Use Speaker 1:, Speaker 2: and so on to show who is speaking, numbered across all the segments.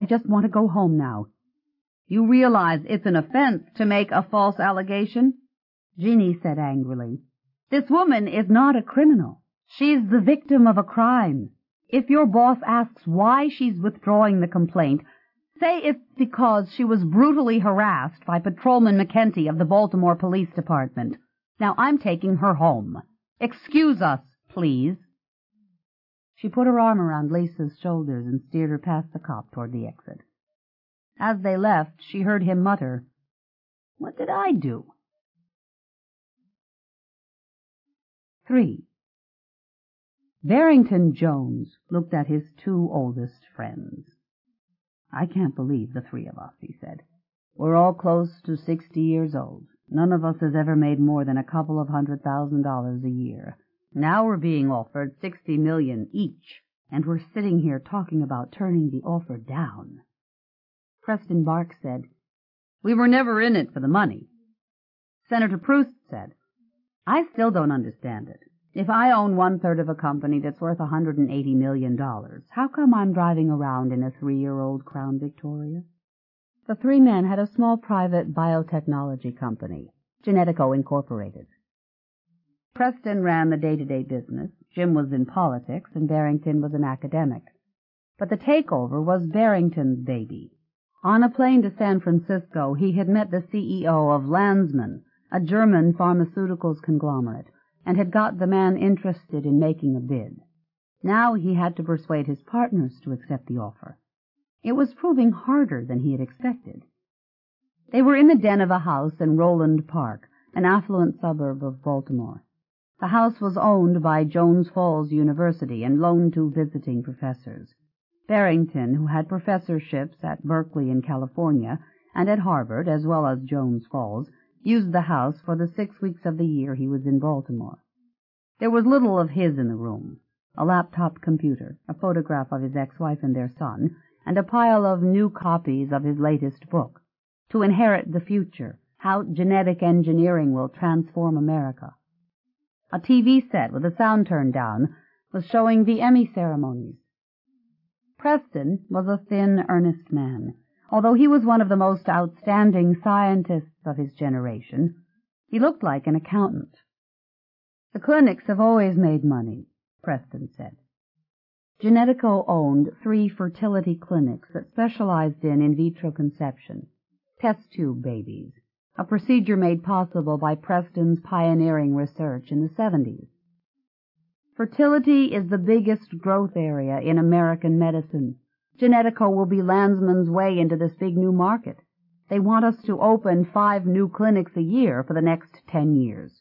Speaker 1: I just want to go home now." "You realize it's an offense to make a false allegation?" Jeannie said angrily. "This woman is not a criminal. She's the victim of a crime. If your boss asks why she's withdrawing the complaint, say it's because she was brutally harassed by Patrolman McKenty of the Baltimore Police Department. Now I'm taking her home. Excuse us, please." She put her arm around Lisa's shoulders and steered her past the cop toward the exit. As they left, she heard him mutter, "What did I do?" 3. Barrington Jones looked at his two oldest friends. "I can't believe the three of us," he said. "We're all close to 60 years old. None of us has ever made more than a couple of $100,000 a year. Now we're being offered $60 million each, and we're sitting here talking about turning the offer down." Preston Bark said, "We were never in it for the money." Senator Proust said, "I still don't understand it. If I own 1/3 of a company that's worth $180 million, how come I'm driving around in a 3-year-old Crown Victoria?" The three men had a small private biotechnology company, Genetico Incorporated. Preston ran the day-to-day business, Jim was in politics, and Barrington was an academic. But the takeover was Barrington's baby. On a plane to San Francisco, he had met the CEO of Landsman, a German pharmaceuticals conglomerate, and had got the man interested in making a bid. Now he had to persuade his partners to accept the offer. It was proving harder than he had expected. They were in the den of a house in Roland Park, an affluent suburb of Baltimore. The house was owned by Jones Falls University and loaned to visiting professors. Barrington, who had professorships at Berkeley in California and at Harvard, as well as Jones Falls, used the house for the 6 weeks of the year he was in Baltimore. There was little of his in the room: a laptop computer, a photograph of his ex-wife and their son, and a pile of new copies of his latest book, To Inherit the Future, How Genetic Engineering Will Transform America. A TV set with the sound turned down was showing the Emmy ceremonies. Preston was a thin, earnest man. Although he was one of the most outstanding scientists of his generation, he looked like an accountant. "The clinics have always made money," Preston said. Genetico owned 3 fertility clinics that specialized in vitro conception, test tube babies, a procedure made possible by Preston's pioneering research in the 70s. Fertility is the biggest growth area in American medicine. Genetico will be Landsman's way into this big new market. They want us to open 5 new clinics a year for the next 10 years.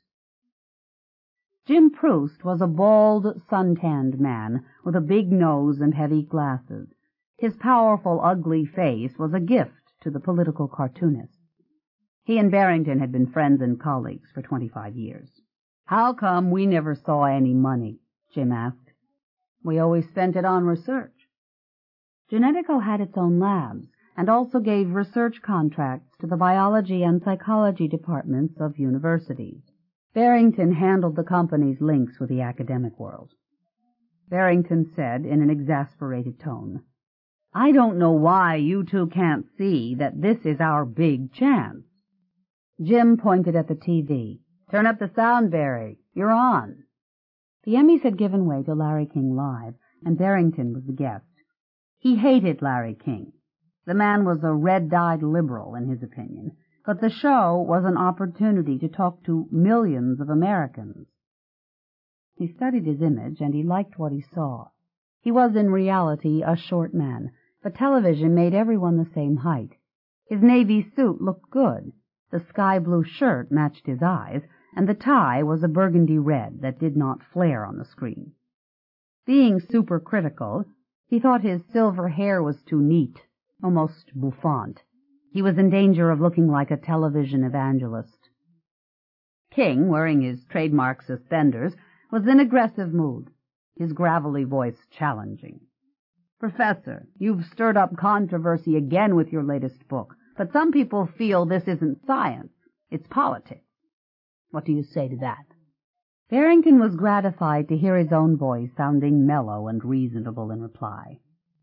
Speaker 1: Jim Proust was a bald, sun-tanned man with a big nose and heavy glasses. His powerful, ugly face was a gift to the political cartoonist. He and Barrington had been friends and colleagues for 25 years. "How come we never saw any money?" Jim asked. "We always spent it on research." Genetico had its own labs and also gave research contracts to the biology and psychology departments of universities. Barrington handled the company's links with the academic world. Barrington said in an exasperated tone, "I don't know why you two can't see that this is our big chance." Jim pointed at the TV. "Turn up the sound, Barry. You're on." The Emmys had given way to Larry King Live, and Barrington was the guest. He hated Larry King. The man was a red-dyed liberal, in his opinion, but the show was an opportunity to talk to millions of Americans. He studied his image, and he liked what he saw. He was, in reality, a short man, but television made everyone the same height. His navy suit looked good. The sky-blue shirt matched his eyes, and the tie was a burgundy red that did not flare on the screen. Being supercritical, he thought his silver hair was too neat, almost bouffant. He was in danger of looking like a television evangelist. King, wearing his trademark suspenders, was in aggressive mood, his gravelly voice challenging. "Professor, you've stirred up controversy again with your latest book, but some people feel this isn't science, it's politics. What do you say to that?" Barrington was gratified to hear his own voice sounding mellow and reasonable in reply.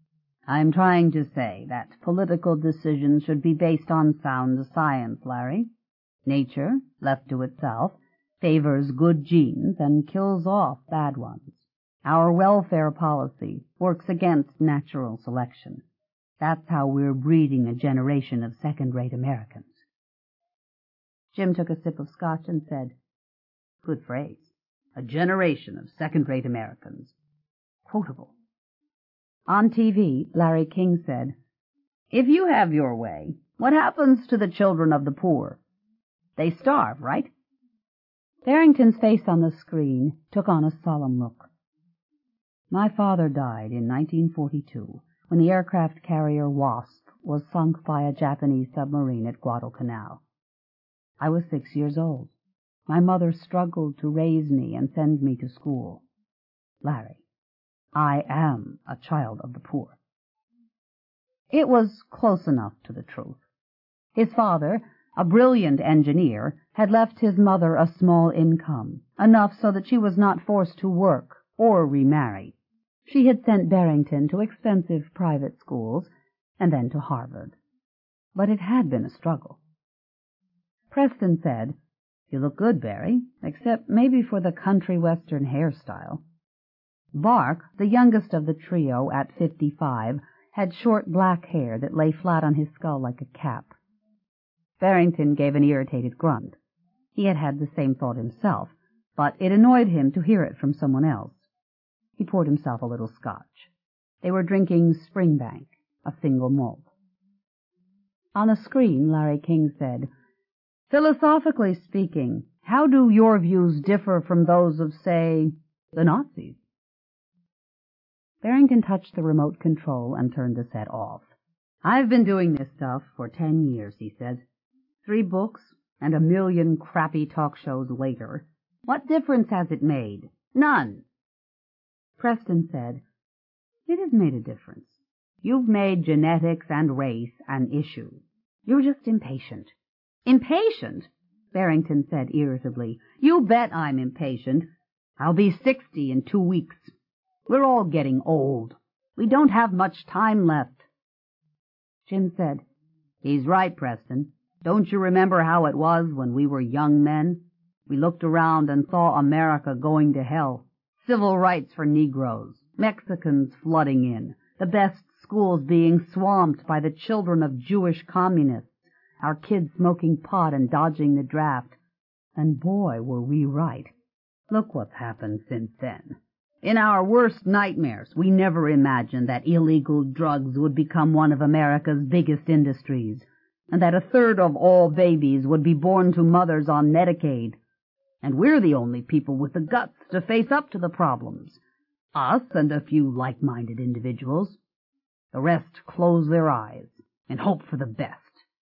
Speaker 1: I'm trying to say that political decisions should be based on sound science, Larry. Nature, left to itself, favors good genes and kills off bad ones. Our welfare policy works against natural selection. That's how we're breeding a generation of second-rate Americans. Jim took a sip of scotch and said, "Good phrase. A generation of second-rate Americans." Quotable. On TV, Larry King said, "If you have your way, what happens to the children of the poor? They starve, right?" Barrington's face on the screen took on a solemn look. "My father died in 1942 when the aircraft carrier Wasp was sunk by a Japanese submarine at Guadalcanal. I was 6 years old. My mother struggled to raise me and send me to school. Larry, I am a child of the poor." It was close enough to the truth. His father, a brilliant engineer, had left his mother a small income, enough so that she was not forced to work or remarry. She had sent Barrington to expensive private schools and then to Harvard. But it had been a struggle. Preston said, "You look good, Barry, except maybe for the country western hairstyle." Bark, the youngest of the trio at 55, had short black hair that lay flat on his skull like a cap. Barrington gave an irritated grunt. He had had the same thought himself, but it annoyed him to hear it from someone else. He poured himself a little scotch. They were drinking Springbank, a single malt. On the screen, Larry King said, "Philosophically speaking, how do your views differ from those of, say, the Nazis?" Barrington touched the remote control and turned the set off. "I've been doing this stuff for 10 years, he said. 3 books and 1 million crappy talk shows later. What difference has it made? None." Preston said, "It has made a difference. You've made genetics and race an issue. You're just impatient." "Impatient?" Barrington said irritably. "You bet I'm impatient. I'll be 60 in 2 weeks. We're all getting old. We don't have much time left." Jim said, "He's right, Preston. Don't you remember how it was when we were young men? We looked around and saw America going to hell. Civil rights for Negroes, Mexicans flooding in, the best schools being swamped by the children of Jewish communists, our kids smoking pot and dodging the draft. And boy, were we right. Look what's happened since then. In our worst nightmares, we never imagined that illegal drugs would become one of America's biggest industries, and that 1/3 of all babies would be born to mothers on Medicaid. And we're the only people with the guts to face up to the problems. Us and a few like-minded individuals. The rest close their eyes and hope for the best."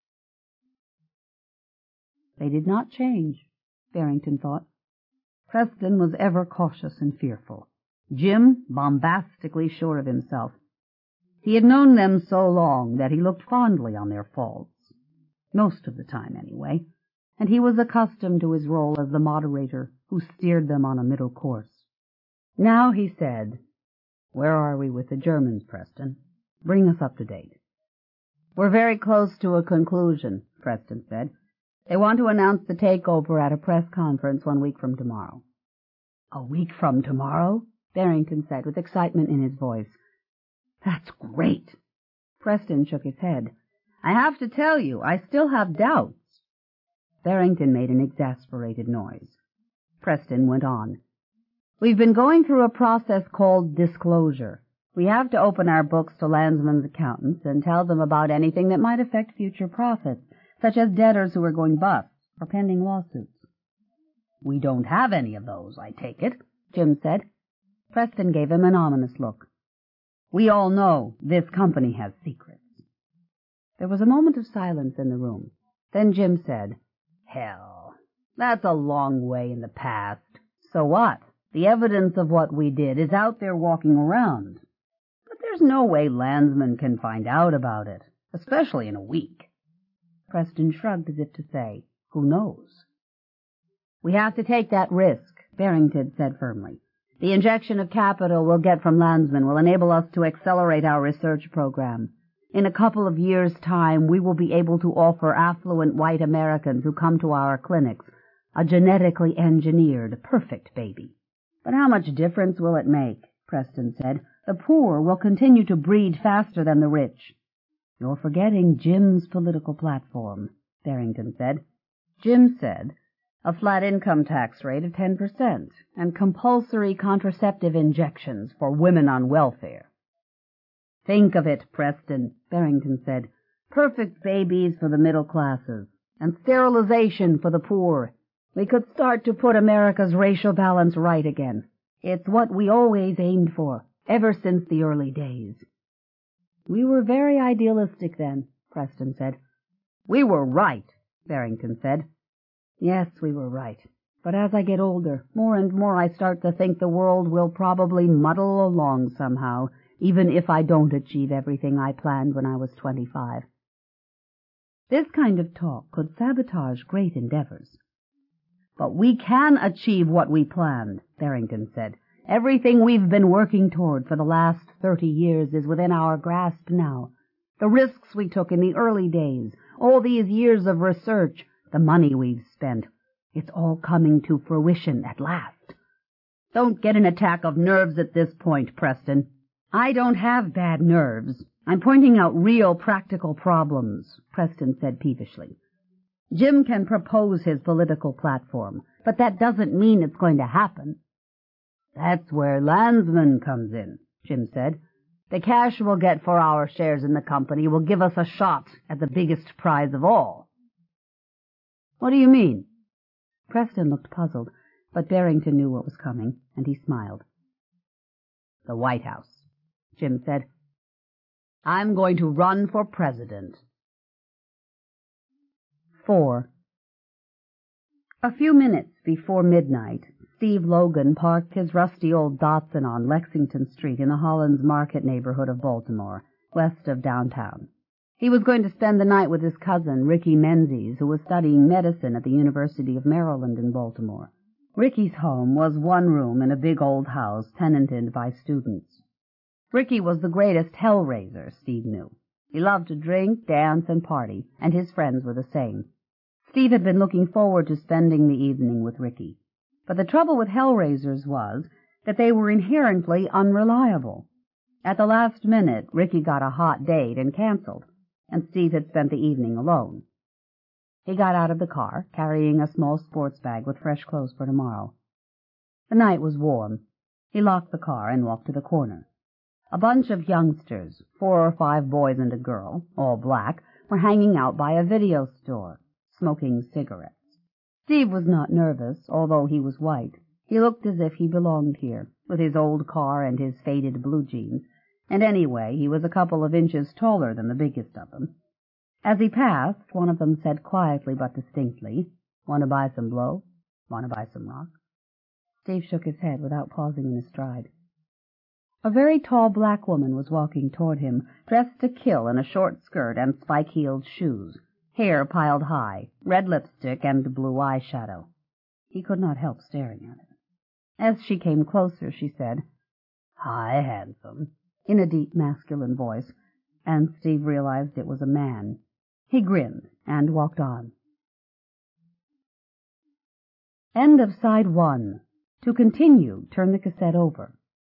Speaker 1: They did not change, Barrington thought. Preston was ever cautious and fearful. Jim bombastically sure of himself. He had known them so long that he looked fondly on their faults, most of the time anyway, and he was accustomed to his role as the moderator who steered them on a middle course. Now he said, "Where are we with the Germans, Preston? Bring us up to date." "We're very close to a conclusion," Preston said. "They want to announce the takeover at a press conference 1 week from tomorrow." "A week from tomorrow?" Barrington said, with excitement in his voice. "That's great." Preston shook his head. "I have to tell you, I still have doubts." Barrington made an exasperated noise. Preston went on. "We've been going through a process called disclosure. We have to open our books to landsmen's accountants and tell them about anything that might affect future profits, such as debtors who are going bust or pending lawsuits." "We don't have any of those, I take it," Jim said. Preston gave him an ominous look. "We all know this company has secrets." There was a moment of silence in the room. Then Jim said, "Hell, that's a long way in the past. So what? The evidence of what we did is out there walking around. But there's no way landsmen can find out about it, especially in a week." Preston shrugged as if to say, "Who knows?" "We have to take that risk," Barrington said firmly. The injection of capital we'll get from Landsman will enable us to accelerate our research program. In a couple of years' time, we will be able to offer affluent white Americans who come to our clinics a genetically engineered, perfect baby. But how much difference will it make? Preston said. The poor will continue to breed faster than the rich. You're forgetting Jim's political platform, Barrington said. Jim said a flat income tax rate of 10% and compulsory contraceptive injections for women on welfare. Think of it, Preston, Barrington said. Perfect babies for the middle classes and sterilization for the poor. We could start to put America's racial balance right again. It's what we always aimed for, ever since the early days. We were very idealistic then, Preston said. We were right, Barrington said. Yes, we were right. But as I get older, more and more I start to think the world will probably muddle along somehow, even if I don't achieve everything I planned when I was 25. This kind of talk could sabotage great endeavors. But we can achieve what we planned, Barrington said. Everything we've been working toward for the last 30 years is within our grasp now. The risks we took in the early days, all these years of research, the money we've spent, it's all coming to fruition at last. Don't get an attack of nerves at this point, Preston. I don't have bad nerves. I'm pointing out real practical problems, Preston said peevishly. Jim can propose his political platform, but that doesn't mean it's going to happen. That's where Landsman comes in, Jim said. The cash we'll get for our shares in the company will give us a shot at the biggest prize of all. What do you mean? Preston looked puzzled, but Barrington knew what was coming, and he smiled. The White House, Jim said. I'm going to run for president. 4. A few minutes before midnight, Steve Logan parked his rusty old Datsun on Lexington Street in the Hollands Market neighborhood of Baltimore, west of downtown. He was going to spend the night with his cousin, Ricky Menzies, who was studying medicine at the University of Maryland in Baltimore. Ricky's home was one room in a big old house tenanted by students. Ricky was the greatest hell-raiser, Steve knew. He loved to drink, dance, and party, and his friends were the same. Steve had been looking forward to spending the evening with Ricky. But the trouble with hell-raisers was that they were inherently unreliable. At the last minute, Ricky got a hot date and canceled, and Steve had spent the evening alone. He got out of the car, carrying a small sports bag with fresh clothes for tomorrow. The night was warm. He locked the car and walked to the corner. A bunch of youngsters, 4 or 5 boys and a girl, all black, were hanging out by a video store, smoking cigarettes. Steve was not nervous, although he was white. He looked as if he belonged here, with his old car and his faded blue jeans, and anyway, he was a couple of inches taller than the biggest of them. As he passed, one of them said quietly but distinctly, "Want to buy some blow? Want to buy some rock?" Steve shook his head without pausing in his stride. A very tall black woman was walking toward him, dressed to kill in a short skirt and spike-heeled shoes, hair piled high, red lipstick, and blue eyeshadow. He could not help staring at her. As she came closer, she said, "Hi, handsome," in a deep masculine voice, and Steve realized it was a man. He grinned and walked on. End of side 1. To continue, turn the cassette over.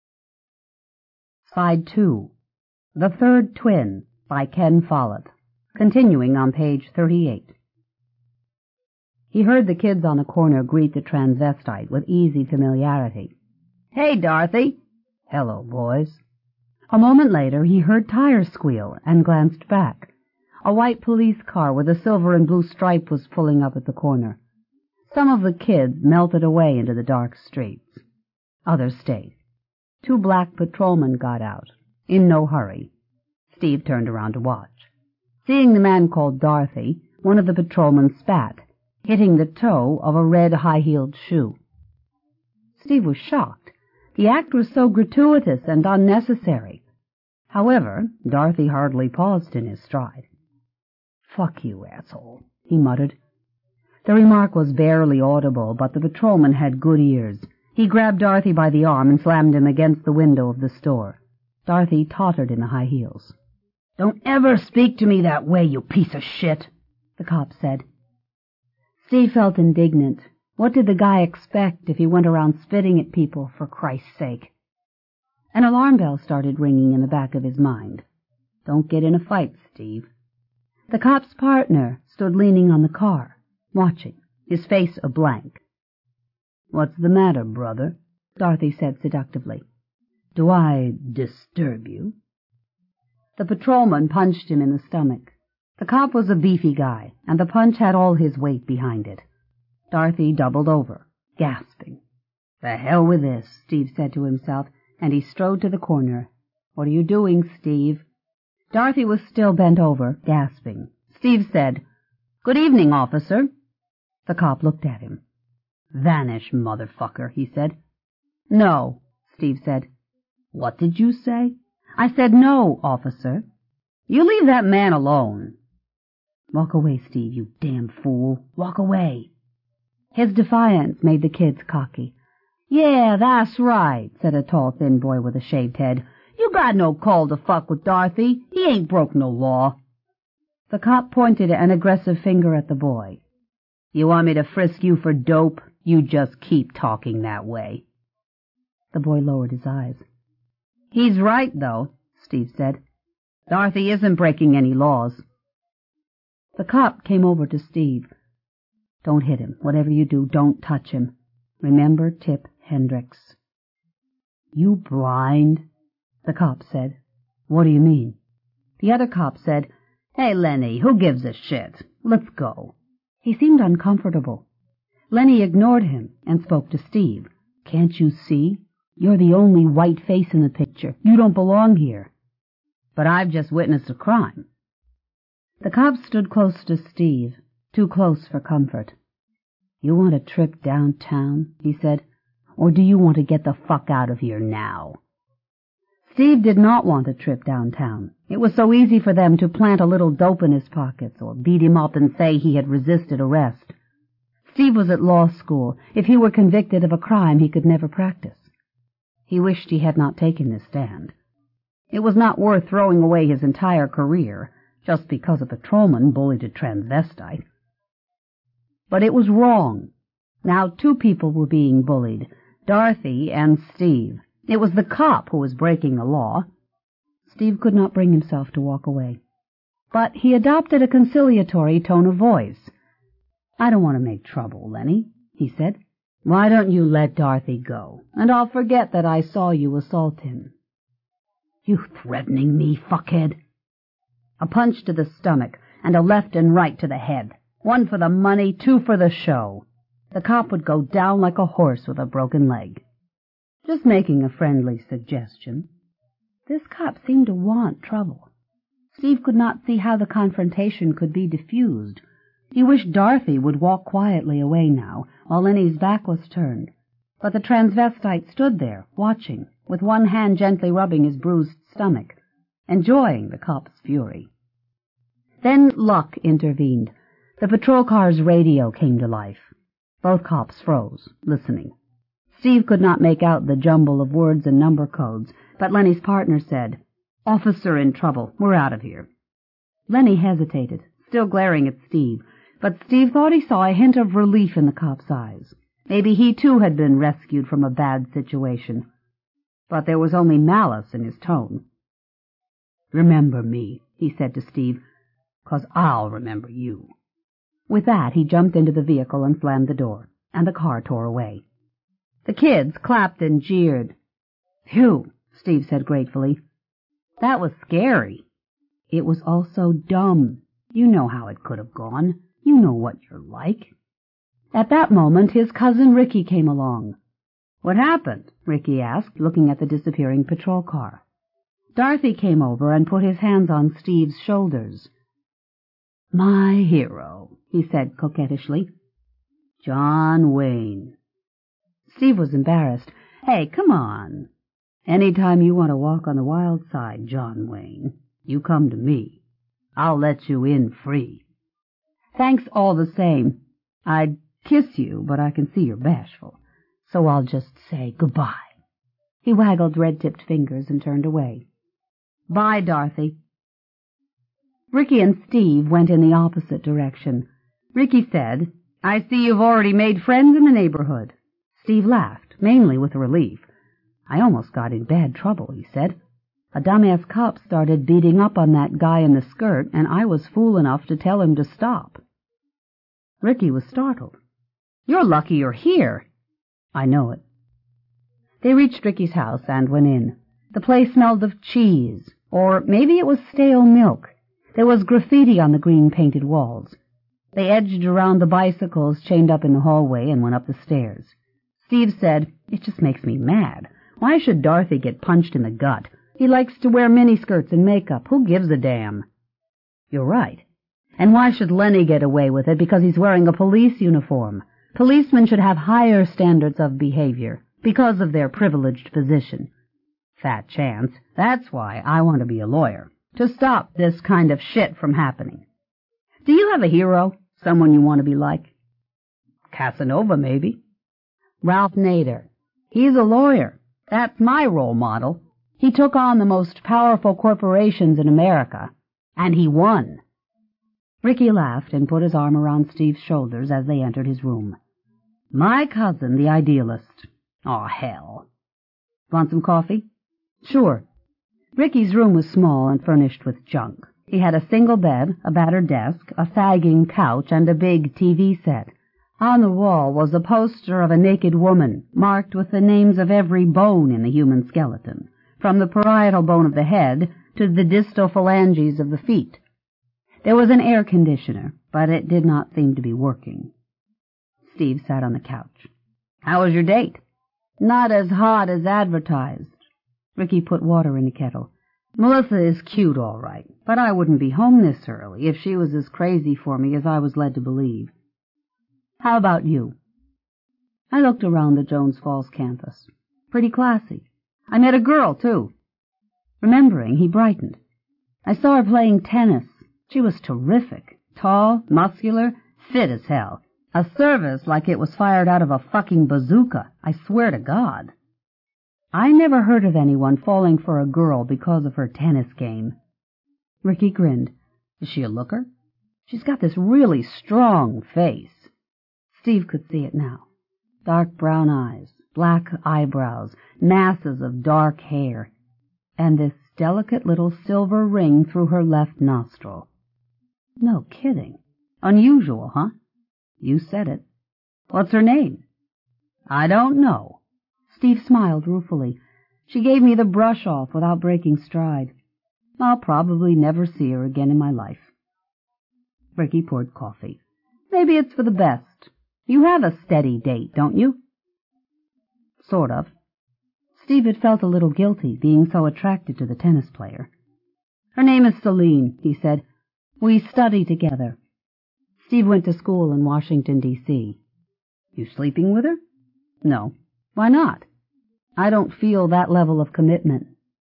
Speaker 1: Side 2. The Third Twin, by Ken Follett, continuing on page 38. He heard the kids on the corner greet the transvestite with easy familiarity. "Hey, Dorothy." "Hello, boys." A moment later he heard tires squeal and glanced back. A white police car with a silver and blue stripe was pulling up at the corner. Some of the kids melted away into the dark streets. Others stayed. 2 black patrolmen got out, in no hurry. Steve turned around to watch. Seeing the man called Dorothy, one of the patrolmen spat, hitting the toe of a red high-heeled shoe. Steve was shocked. The act was so gratuitous and unnecessary. However, Dorothy hardly paused in his stride. "Fuck you, asshole," he muttered. The remark was barely audible, but the patrolman had good ears, He grabbed Dorothy by the arm and slammed him against the window of the store. Dorothy tottered in the high heels. "Don't ever speak to me that way, you piece of shit," the cop said. Steve felt indignant. What did the guy expect if he went around spitting at people, for Christ's sake? An alarm bell started ringing in the back of his mind. Don't get in a fight, Steve. The cop's partner stood leaning on the car, watching, his face a blank. "What's the matter, brother?" Dorothy said seductively. "Do I disturb you?" The patrolman punched him in the stomach. The cop was a beefy guy, and the punch had all his weight behind it. Dorothy doubled over, gasping. "The hell with this," Steve said to himself, and he strode to the corner. "What are you doing, Steve?" Dorothy was still bent over, gasping. Steve said, "Good evening, officer." The cop looked at him. "Vanish, motherfucker," he said. "No," Steve said. "What did you say?" "I said no, officer." "You leave that man alone." "Walk away, Steve, you damn fool. Walk away." His defiance made the kids cocky. "Yeah, that's right," said a tall, thin boy with a shaved head. "You got no call to fuck with Dorothy. He ain't broke no law." The cop pointed an aggressive finger at the boy. "You want me to frisk you for dope? You just keep talking that way." The boy lowered his eyes. "He's right, though," Steve said. "Dorothy isn't breaking any laws." The cop came over to Steve. "Don't hit him. Whatever you do, don't touch him. Remember Tip Hendricks." "You blind?" the cop said. "What do you mean?" The other cop said, "Hey, Lenny, who gives a shit? Let's go." He seemed uncomfortable. Lenny ignored him and spoke to Steve. "Can't you see? You're the only white face in the picture. You don't belong here." "But I've just witnessed a crime." The cop stood close to Steve, too close for comfort. "You want a trip downtown?" he said. "Or do you want to get the fuck out of here now?" Steve did not want a trip downtown. It was so easy for them to plant a little dope in his pockets or beat him up and say he had resisted arrest. Steve was at law school. If he were convicted of a crime, he could never practice. He wished he had not taken this stand. It was not worth throwing away his entire career just because a patrolman bullied a transvestite. But it was wrong. Now 2 people were being bullied, Dorothy and Steve. It was the cop who was breaking the law. Steve could not bring himself to walk away. But he adopted a conciliatory tone of voice. "I don't want to make trouble, Lenny," he said. "Why don't you let Dorothy go, and I'll forget that I saw you assault him." "You threatening me, fuckhead?" A punch to the stomach, and a left and right to the head. 1 for the money, 2 for the show. The cop would go down like a horse with a broken leg. Just making a friendly suggestion. This cop seemed to want trouble. Steve could not see how the confrontation could be diffused. He wished Dorothy would walk quietly away now, while Lenny's back was turned. But the transvestite stood there, watching, with one hand gently rubbing his bruised stomach, enjoying the cop's fury. Then luck intervened. The patrol car's radio came to life. Both cops froze, listening. Steve could not make out the jumble of words and number codes, but Lenny's partner said, "Officer in trouble. We're out of here." Lenny hesitated, still glaring at Steve, but Steve thought he saw a hint of relief in the cop's eyes. Maybe he too had been rescued from a bad situation. But there was only malice in his tone. "Remember me," he said to Steve, "'cause I'll remember you." With that, he jumped into the vehicle and slammed the door, and the car tore away. The kids clapped and jeered. "Phew," Steve said gratefully. "That was scary." "It was also dumb. You know how it could have gone. You know what you're like." At that moment, his cousin Ricky came along. "What happened?" Ricky asked, looking at the disappearing patrol car. Dorothy came over and put his hands on Steve's shoulders. "My hero," he said coquettishly. "John Wayne." Steve was embarrassed. "Hey, come on. Any time you want to walk on the wild side, John Wayne, you come to me. I'll let you in free." "Thanks all the same. I'd kiss you, but I can see you're bashful. so I'll just say goodbye." He waggled red-tipped fingers and turned away. "Bye, Dorothy." Ricky and Steve went in the opposite direction. Ricky said, "I see you've already made friends in the neighborhood." Steve laughed, mainly with relief. "I almost got in bad trouble," he said. "A dumbass cop started beating up on that guy in the skirt, and I was fool enough to tell him to stop." Ricky was startled. "You're lucky you're here." "I know it." They reached Ricky's house and went in. The place smelled of cheese, or maybe it was stale milk. There was graffiti on the green-painted walls. They edged around the bicycles chained up in the hallway and went up the stairs. Steve said, "It just makes me mad. Why should Dorothy get punched in the gut? He likes to wear miniskirts and makeup. Who gives a damn?" "You're right. And why should Lenny get away with it because he's wearing a police uniform? Policemen should have higher standards of behavior because of their privileged position." "Fat chance. That's why I want to be a lawyer, to stop this kind of shit from happening." "Do you have a hero? Someone you want to be like?" "Casanova, maybe." "Ralph Nader. He's a lawyer. That's my role model. He took on the most powerful corporations in America, and he won." Ricky laughed and put his arm around Steve's shoulders as they entered his room. "My cousin, the idealist. Aw, hell. Want some coffee?" "Sure." Ricky's room was small and furnished with junk. He had a single bed, a battered desk, a sagging couch, and a big TV set. On the wall was a poster of a naked woman, marked with the names of every bone in the human skeleton, from the parietal bone of the head to the distal phalanges of the feet. There was an air conditioner, but it did not seem to be working. Steve sat on the couch. "How was your date?" "Not as hot as advertised." Ricky put water in the kettle. "Melissa is cute, all right, but I wouldn't be home this early if she was as crazy for me as I was led to believe. How about you?" I looked around the Jones Falls campus. Pretty classy. I met a girl, too. Remembering, he brightened. I saw her playing tennis. She was terrific. Tall, muscular, fit as hell. A service like it was fired out of a fucking bazooka. I swear to God. I never heard of anyone falling for a girl because of her tennis game. Ricky grinned. "Is she a looker?" "She's got this really strong face." Steve could see it now. Dark brown eyes, black eyebrows, masses of dark hair, and this delicate little silver ring through her left nostril. No kidding. Unusual, huh? You said it. "What's her name?" "I don't know." Steve smiled ruefully. "She gave me the brush off without breaking stride. I'll probably never see her again in my life." Ricky poured coffee. "Maybe it's for the best. You have a steady date, don't you?" "Sort of." Steve had felt a little guilty, being so attracted to the tennis player. "Her name is Celine," he said. "We study together." Steve went to school in Washington, D.C. "You sleeping with her?" "No." "Why not?" "I don't feel that level of commitment."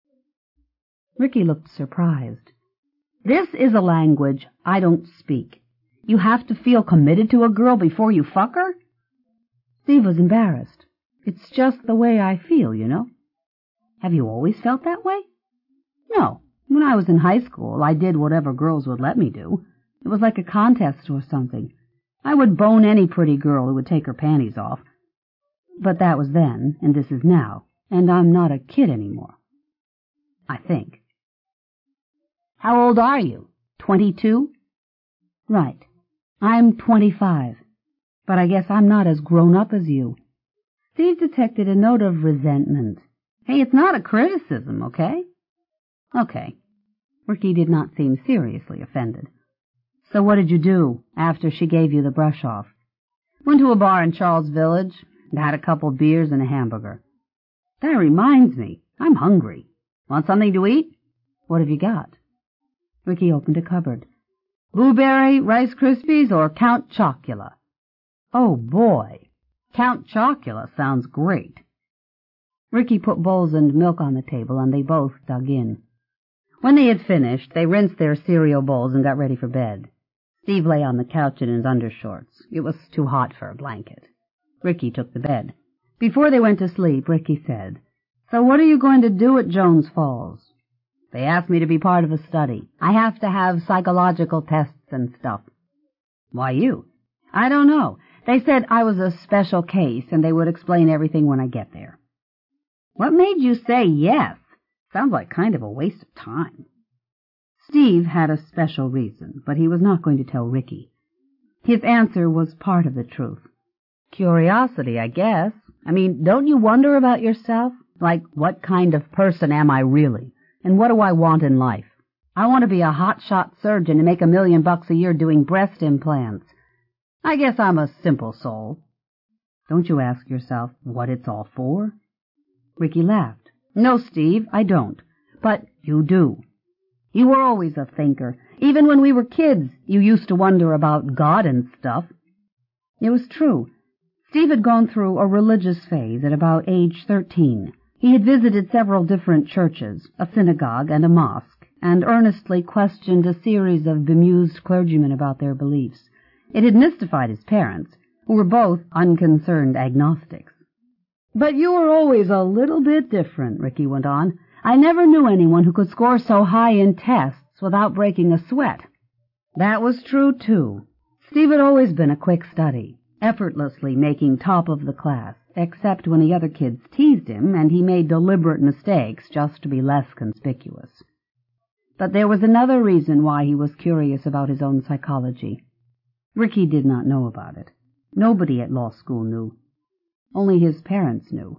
Speaker 1: Ricky looked surprised. "This is a language I don't speak. You have to feel committed to a girl before you fuck her?" Steve was embarrassed. "It's just the way I feel, you know." "Have you always felt that way?" "No. When I was in high school, I did whatever girls would let me do. It was like a contest or something. I would bone any pretty girl who would take her panties off. But that was then, and this is now, and I'm not a kid anymore. I think." "How old are you? 22? "Right. I'm 25. But I guess I'm not as grown up as you." Steve detected a note of resentment. "Hey, it's not a criticism, okay?" "Okay." Ricky did not seem seriously offended. "So what did you do after she gave you the brush off?" "Went to a bar in Charles Village and had a couple beers and a hamburger." "That reminds me. I'm hungry. Want something to eat?" "What have you got?" Ricky opened a cupboard. "Blueberry Rice Krispies or Count Chocula?" "Oh, boy. Count Chocula sounds great." Ricky put bowls and milk on the table, and they both dug in. When they had finished, they rinsed their cereal bowls and got ready for bed. Steve lay on the couch in his undershorts. It was too hot for a blanket. Ricky took the bed. Before they went to sleep, Ricky said, "So what are you going to do at Jones Falls?" "They asked me to be part of a study. I have to have psychological tests and stuff." "Why you?" "I don't know. They said I was a special case, and they would explain everything when I get there." "What made you say yes? Sounds like kind of a waste of time." Steve had a special reason, but he was not going to tell Ricky. His answer was part of the truth. "Curiosity, I guess. I mean, don't you wonder about yourself? Like, what kind of person am I really? And what do I want in life? I want to be a hotshot surgeon and make $1 million a year doing breast implants. I guess I'm a simple soul." "Don't you ask yourself what it's all for?" Ricky laughed. "No, Steve, I don't. But you do. You were always a thinker. Even when we were kids, you used to wonder about God and stuff." It was true. Steve had gone through a religious phase at about age 13. He had visited several different churches, a synagogue and a mosque, and earnestly questioned a series of bemused clergymen about their beliefs. It had mystified his parents, who were both unconcerned agnostics. "But you were always a little bit different," Ricky went on. "I never knew anyone who could score so high in tests without breaking a sweat." That was true, too. Steve had always been a quick study, effortlessly making top of the class, except when the other kids teased him and he made deliberate mistakes just to be less conspicuous. But there was another reason why he was curious about his own psychology. Ricky did not know about it. Nobody at law school knew. Only his parents knew.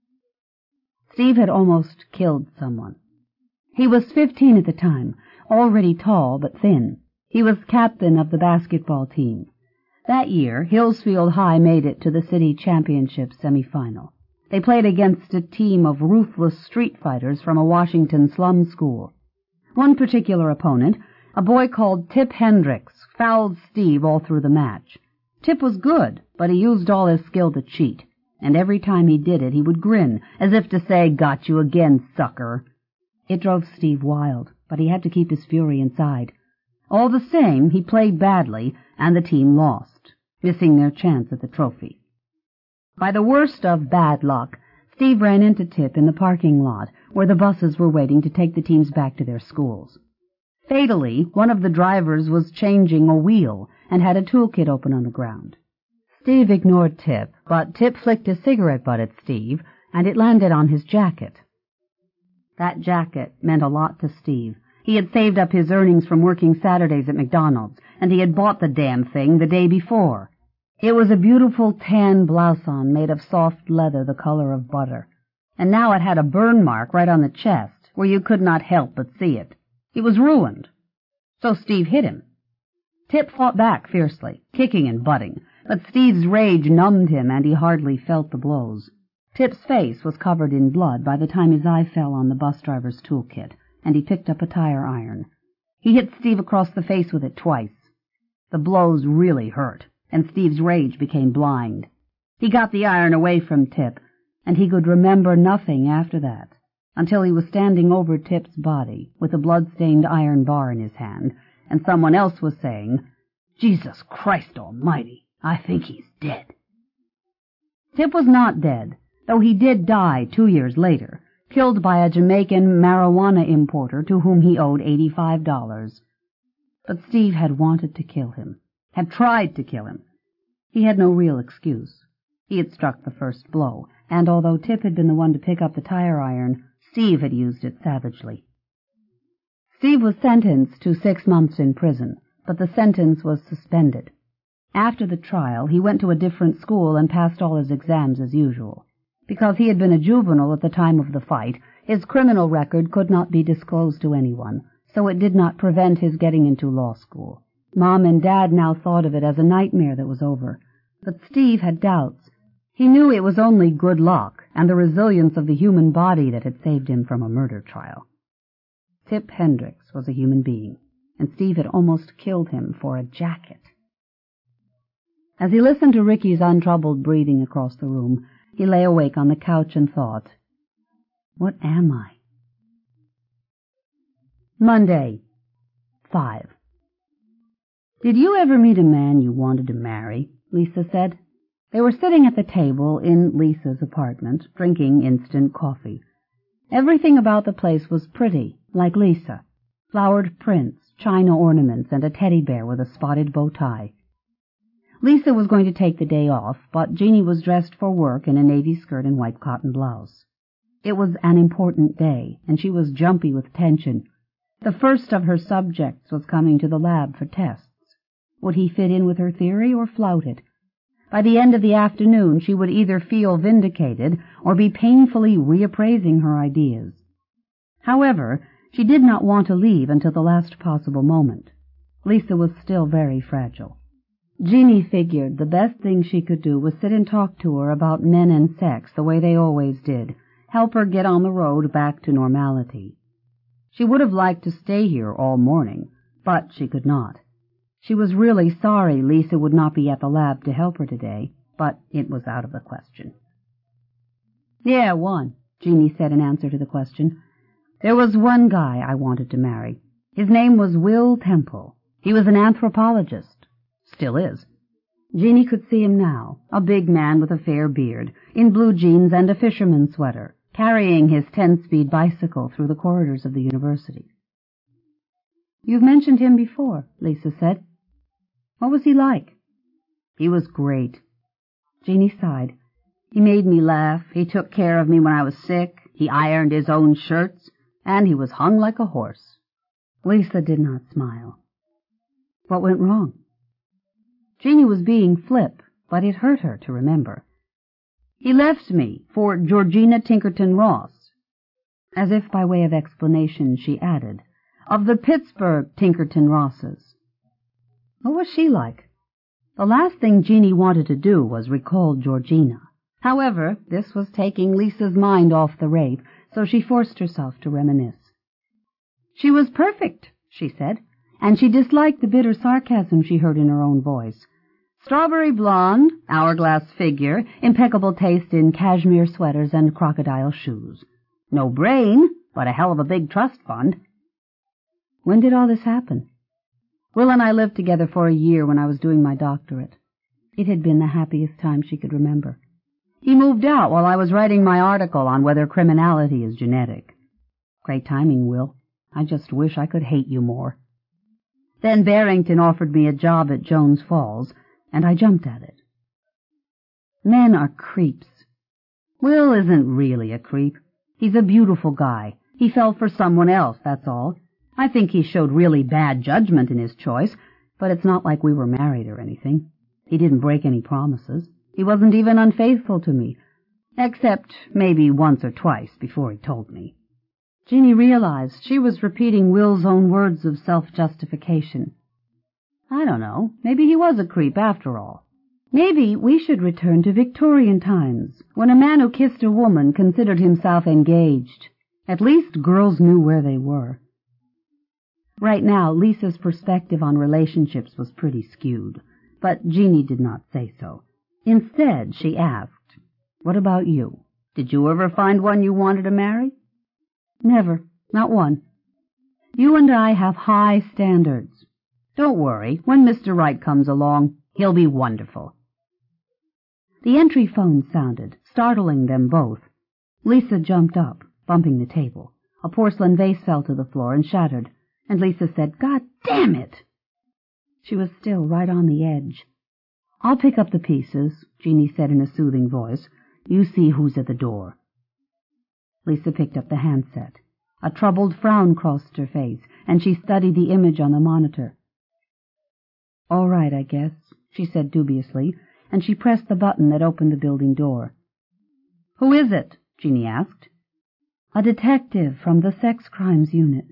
Speaker 1: Steve had almost killed someone. He was 15 at the time, already tall but thin. He was captain of the basketball team. That year, Hillsfield High made it to the city championship semifinal. They played against a team of ruthless street fighters from a Washington slum school. One particular opponent, a boy called Tip Hendricks, fouled Steve all through the match. Tip was good, but he used all his skill to cheat, and every time he did it he would grin, as if to say, "Got you again, sucker." It drove Steve wild, but he had to keep his fury inside. All the same, he played badly, and the team lost, missing their chance at the trophy. By the worst of bad luck, Steve ran into Tip in the parking lot, where the buses were waiting to take the teams back to their schools. Fatally, one of the drivers was changing a wheel and had a toolkit open on the ground. Steve ignored Tip, but Tip flicked his cigarette butt at Steve, and it landed on his jacket. That jacket meant a lot to Steve. He had saved up his earnings from working Saturdays at McDonald's, and he had bought the damn thing the day before. It was a beautiful tan blouson made of soft leather the color of butter, and now it had a burn mark right on the chest, where you could not help but see it. He was ruined. So Steve hit him. Tip fought back fiercely, kicking and butting, but Steve's rage numbed him, and he hardly felt the blows. Tip's face was covered in blood by the time his eye fell on the bus driver's toolkit, and he picked up a tire iron. He hit Steve across the face with it twice. The blows really hurt, and Steve's rage became blind. He got the iron away from Tip, and he could remember nothing after that, until he was standing over Tip's body with a blood-stained iron bar in his hand, and someone else was saying, "Jesus Christ Almighty, I think he's dead." Tip was not dead, though he did die 2 years later, killed by a Jamaican marijuana importer to whom he owed $85. But Steve had wanted to kill him, had tried to kill him. He had no real excuse. He had struck the first blow, and although Tip had been the one to pick up the tire iron, Steve had used it savagely. Steve was sentenced to 6 months in prison, but the sentence was suspended. After the trial, he went to a different school and passed all his exams as usual. Because he had been a juvenile at the time of the fight, his criminal record could not be disclosed to anyone, so it did not prevent his getting into law school. Mom and Dad now thought of it as a nightmare that was over, but Steve had doubts. He knew it was only good luck and the resilience of the human body that had saved him from a murder trial. Tip Hendricks was a human being, and Steve had almost killed him for a jacket. As he listened to Ricky's untroubled breathing across the room, he lay awake on the couch and thought, "What am I?" Monday, 5. "Did you ever meet a man you wanted to marry?" Lisa said. They were sitting at the table in Lisa's apartment, drinking instant coffee. Everything about the place was pretty, like Lisa. Flowered prints, china ornaments, and a teddy bear with a spotted bow tie. Lisa was going to take the day off, but Jeannie was dressed for work in a navy skirt and white cotton blouse. It was an important day, and she was jumpy with tension. The first of her subjects was coming to the lab for tests. Would he fit in with her theory or flout it? By the end of the afternoon, she would either feel vindicated or be painfully reappraising her ideas. However, she did not want to leave until the last possible moment. Lisa was still very fragile. Jeannie figured the best thing she could do was sit and talk to her about men and sex the way they always did, help her get on the road back to normality. She would have liked to stay here all morning, but she could not. She was really sorry Lisa would not be at the lab to help her today, but it was out of the question. "Yeah, one," Jeannie said in answer to the question. "There was one guy I wanted to marry. His name was Will Temple. He was an anthropologist. Still is." Jeannie could see him now, a big man with a fair beard, in blue jeans and a fisherman's sweater, carrying his 10-speed bicycle through the corridors of the university. "You've mentioned him before," Lisa said. "What was he like?" "He was great." Jeannie sighed. "He made me laugh. He took care of me when I was sick. He ironed his own shirts. And he was hung like a horse." Lisa did not smile. "What went wrong?" Jeannie was being flip, but it hurt her to remember. "He left me for Georgina Tinkerton Ross." As if by way of explanation, she added, "of the Pittsburgh Tinkerton Rosses." What was she like? The last thing Jeannie wanted to do was recall Georgina. However, this was taking Lisa's mind off the rape, so she forced herself to reminisce. "She was perfect," she said, and she disliked the bitter sarcasm she heard in her own voice. "Strawberry blonde, hourglass figure, impeccable taste in cashmere sweaters and crocodile shoes. No brain, but a hell of a big trust fund." "When did all this happen?" "Will and I lived together for a year when I was doing my doctorate." It had been the happiest time she could remember. "He moved out while I was writing my article on whether criminality is genetic." "Great timing, Will. I just wish I could hate you more." "Then Barrington offered me a job at Jones Falls, and I jumped at it." Men are creeps. Will isn't really a creep. He's a beautiful guy. He fell for someone else, that's all. I think he showed really bad judgment in his choice, but it's not like we were married or anything. He didn't break any promises. He wasn't even unfaithful to me, except maybe once or twice before he told me. Jeannie realized she was repeating Will's own words of self-justification. I don't know, maybe he was a creep after all. Maybe we should return to Victorian times, when a man who kissed a woman considered himself engaged. At least girls knew where they were. Right now, Lisa's perspective on relationships was pretty skewed, but Jeannie did not say so. Instead, she asked, "What about you? Did you ever find one you wanted to marry?" "Never. Not one. You and I have high standards. Don't worry. When Mr. Right comes along, he'll be wonderful." The entry phone sounded, startling them both. Lisa jumped up, bumping the table. A porcelain vase fell to the floor and shattered, and Lisa said, "God damn it!" She was still right on the edge. "I'll pick up the pieces," Jeannie said in a soothing voice. "You see who's at the door." Lisa picked up the handset. A troubled frown crossed her face, and she studied the image on the monitor. "All right, I guess," she said dubiously, and she pressed the button that opened the building door. "Who is it?" Jeannie asked. "A detective from the sex crimes unit."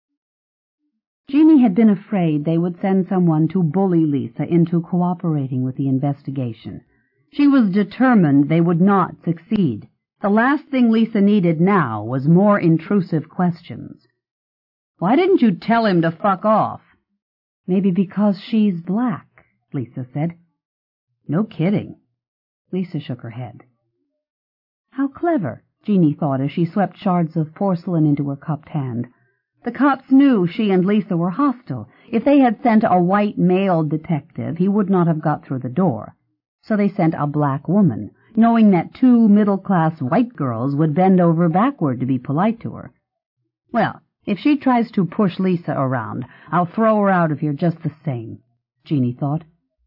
Speaker 1: Jeannie had been afraid they would send someone to bully Lisa into cooperating with the investigation. She was determined they would not succeed. The last thing Lisa needed now was more intrusive questions. "Why didn't you tell him to fuck off?" "Maybe because she's black," Lisa said. "No kidding." Lisa shook her head. How clever, Jeannie thought as she swept shards of porcelain into her cupped hand. The cops knew she and Lisa were hostile. If they had sent a white male detective, he would not have got through the door. So they sent a black woman, knowing that 2 middle-class white girls would bend over backward to be polite to her. Well, if she tries to push Lisa around, I'll throw her out of here just the same, Jeannie thought.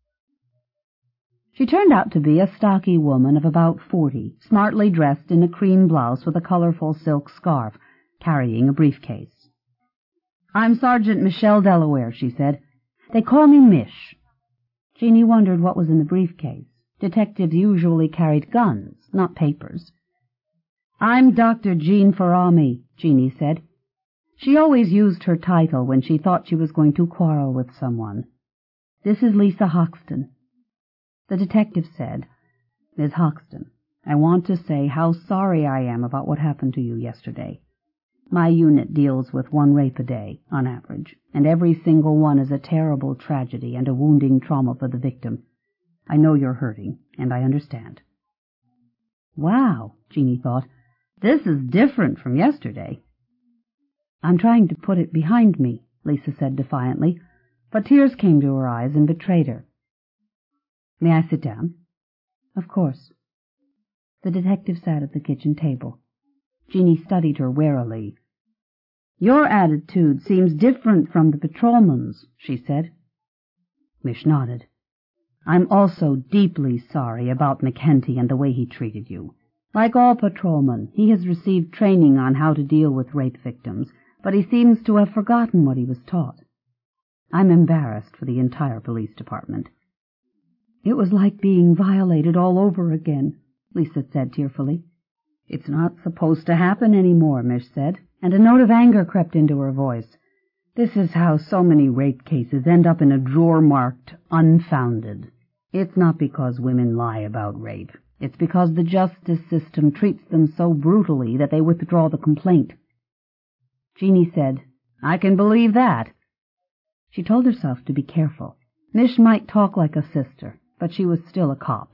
Speaker 1: She turned out to be a stocky woman of about 40, smartly dressed in a cream blouse with a colorful silk scarf, carrying a briefcase. "I'm Sergeant Michelle Delaware," she said. "They call me Mish." Jeannie wondered what was in the briefcase. Detectives usually carried guns, not papers. "I'm Dr. Jean Farami," Jeannie said. She always used her title when she thought she was going to quarrel with someone. "This is Lisa Hoxton." The detective said, "Miss Hoxton, I want to say how sorry I am about what happened to you yesterday. My unit deals with 1 rape a day, on average, and every single one is a terrible tragedy and a wounding trauma for the victim. I know you're hurting, and I understand." Wow, Jeannie thought, this is different from yesterday. "I'm trying to put it behind me," Lisa said defiantly, but tears came to her eyes and betrayed her. "May I sit down?" "Of course." The detective sat at the kitchen table. Jeannie studied her warily. "Your attitude seems different from the patrolman's," she said. Mish nodded. "I'm also deeply sorry about McHenty and the way he treated you. Like all patrolmen, he has received training on how to deal with rape victims, but he seems to have forgotten what he was taught. I'm embarrassed for the entire police department." "It was like being violated all over again," Lisa said tearfully. "It's not supposed to happen anymore," Mish said, and a note of anger crept into her voice. "This is how so many rape cases end up in a drawer marked unfounded. It's not because women lie about rape. It's because the justice system treats them so brutally that they withdraw the complaint." Jeannie said, "I can believe that." She told herself to be careful. Mish might talk like a sister, but she was still a cop.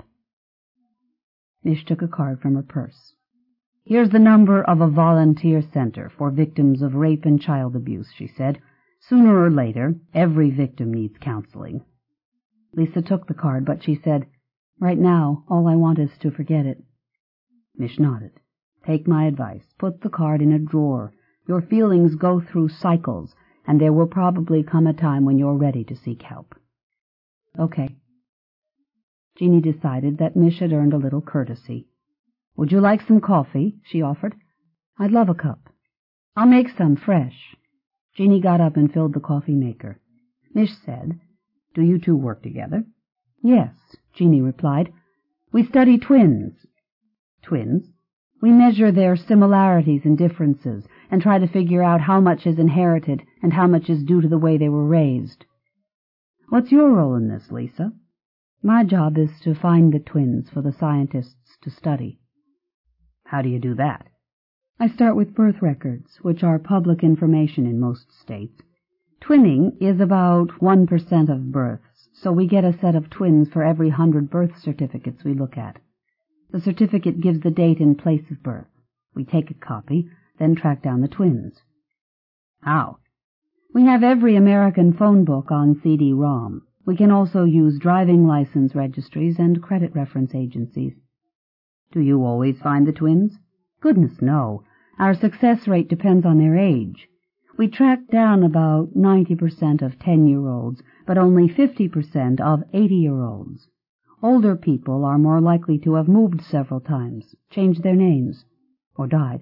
Speaker 1: Mish took a card from her purse. "Here's the number of a volunteer center for victims of rape and child abuse," she said. "Sooner or later, every victim needs counseling." Lisa took the card, but she said, "Right now, all I want is to forget it." Mish nodded. "Take my advice. Put the card in a drawer. Your feelings go through cycles, and there will probably come a time when you're ready to seek help." "Okay." Jeannie decided that Mish had earned a little courtesy. "Would you like some coffee?" she offered. "I'd love a cup." "I'll make some fresh." Jeannie got up and filled the coffee maker. Mish said, "Do you two work together?" "Yes," Jeannie replied. "We study twins." "Twins?" "We measure their similarities and differences and try to figure out how much is inherited and how much is due to the way they were raised." "What's your role in this, Lisa?" "My job is to find the twins for the scientists to study." "How do you do that?" "I start with birth records, which are public information in most states. Twinning is about 1% of births, so we get a set of twins for every 100 birth certificates we look at. The certificate gives the date and place of birth. We take a copy, then track down the twins." "How?" "We have every American phone book on CD-ROM. We can also use driving license registries and credit reference agencies." "Do you always find the twins?" "Goodness, no. Our success rate depends on their age. We track down about 90% of 10-year-olds, but only 50% of 80-year-olds. Older people are more likely to have moved several times, changed their names, or died."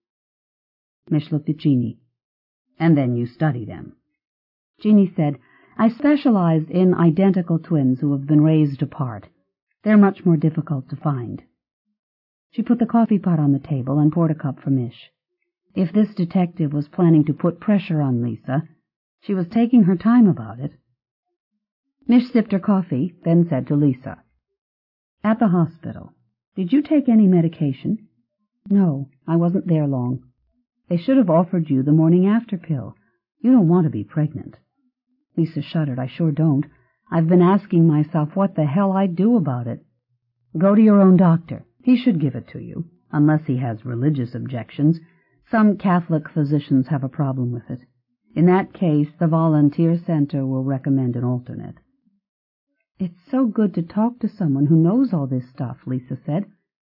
Speaker 1: Mish looked at Jeannie. "And then you study them." Jeannie said, "I specialized in identical twins who have been raised apart. They're much more difficult to find." She put the coffee pot on the table and poured a cup for Mish. If this detective was planning to put pressure on Lisa, she was taking her time about it. Mish sipped her coffee, then said to Lisa, "At the hospital, did you take any medication?" "No, I wasn't there long." "They should have offered you the morning after pill. You don't want to be pregnant." Lisa shuddered. "I sure don't. I've been asking myself what the hell I'd do about it." "Go to your own doctor. He should give it to you, unless he has religious objections. Some Catholic physicians have a problem with it. In that case, the volunteer center will recommend an alternate." It's so good to talk to someone who knows all this stuff, Lisa said.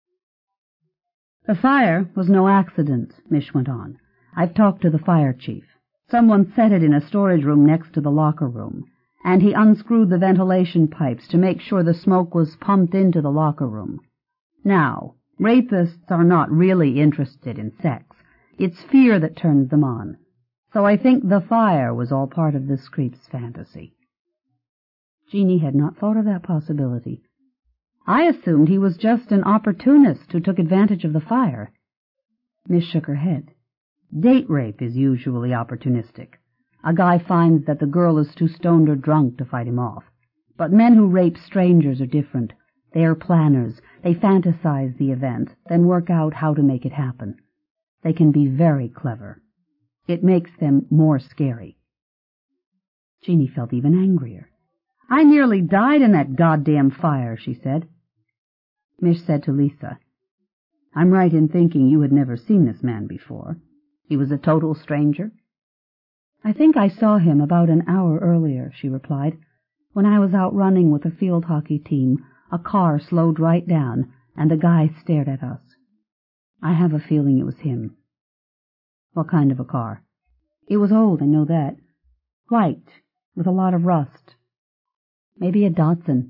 Speaker 1: The fire was no accident, Mish went on. I've talked to the fire chief. Someone set it in a storage room next to the locker room, and he unscrewed the ventilation pipes to make sure the smoke was pumped into the locker room. Now, rapists are not really interested in sex. It's fear that turns them on. So I think the fire was all part of this creep's fantasy. Jeannie had not thought of that possibility. I assumed he was just an opportunist who took advantage of the fire. Miss shook her head. Date rape is usually opportunistic. A guy finds that the girl is too stoned or drunk to fight him off. But men who rape strangers are different. They are planners. They fantasize the event, then work out how to make it happen. They can be very clever. It makes them more scary. Jeannie felt even angrier. I nearly died in that goddamn fire, she said. Mish said to Lisa, I'm right in thinking you had never seen this man before. He was a total stranger? I think I saw him about an hour earlier, she replied. When I was out running with a field hockey team, a car slowed right down, and the guy stared at us. I have a feeling it was him. What kind of a car? It was old, I know that. White, with a lot of rust. Maybe a Datsun.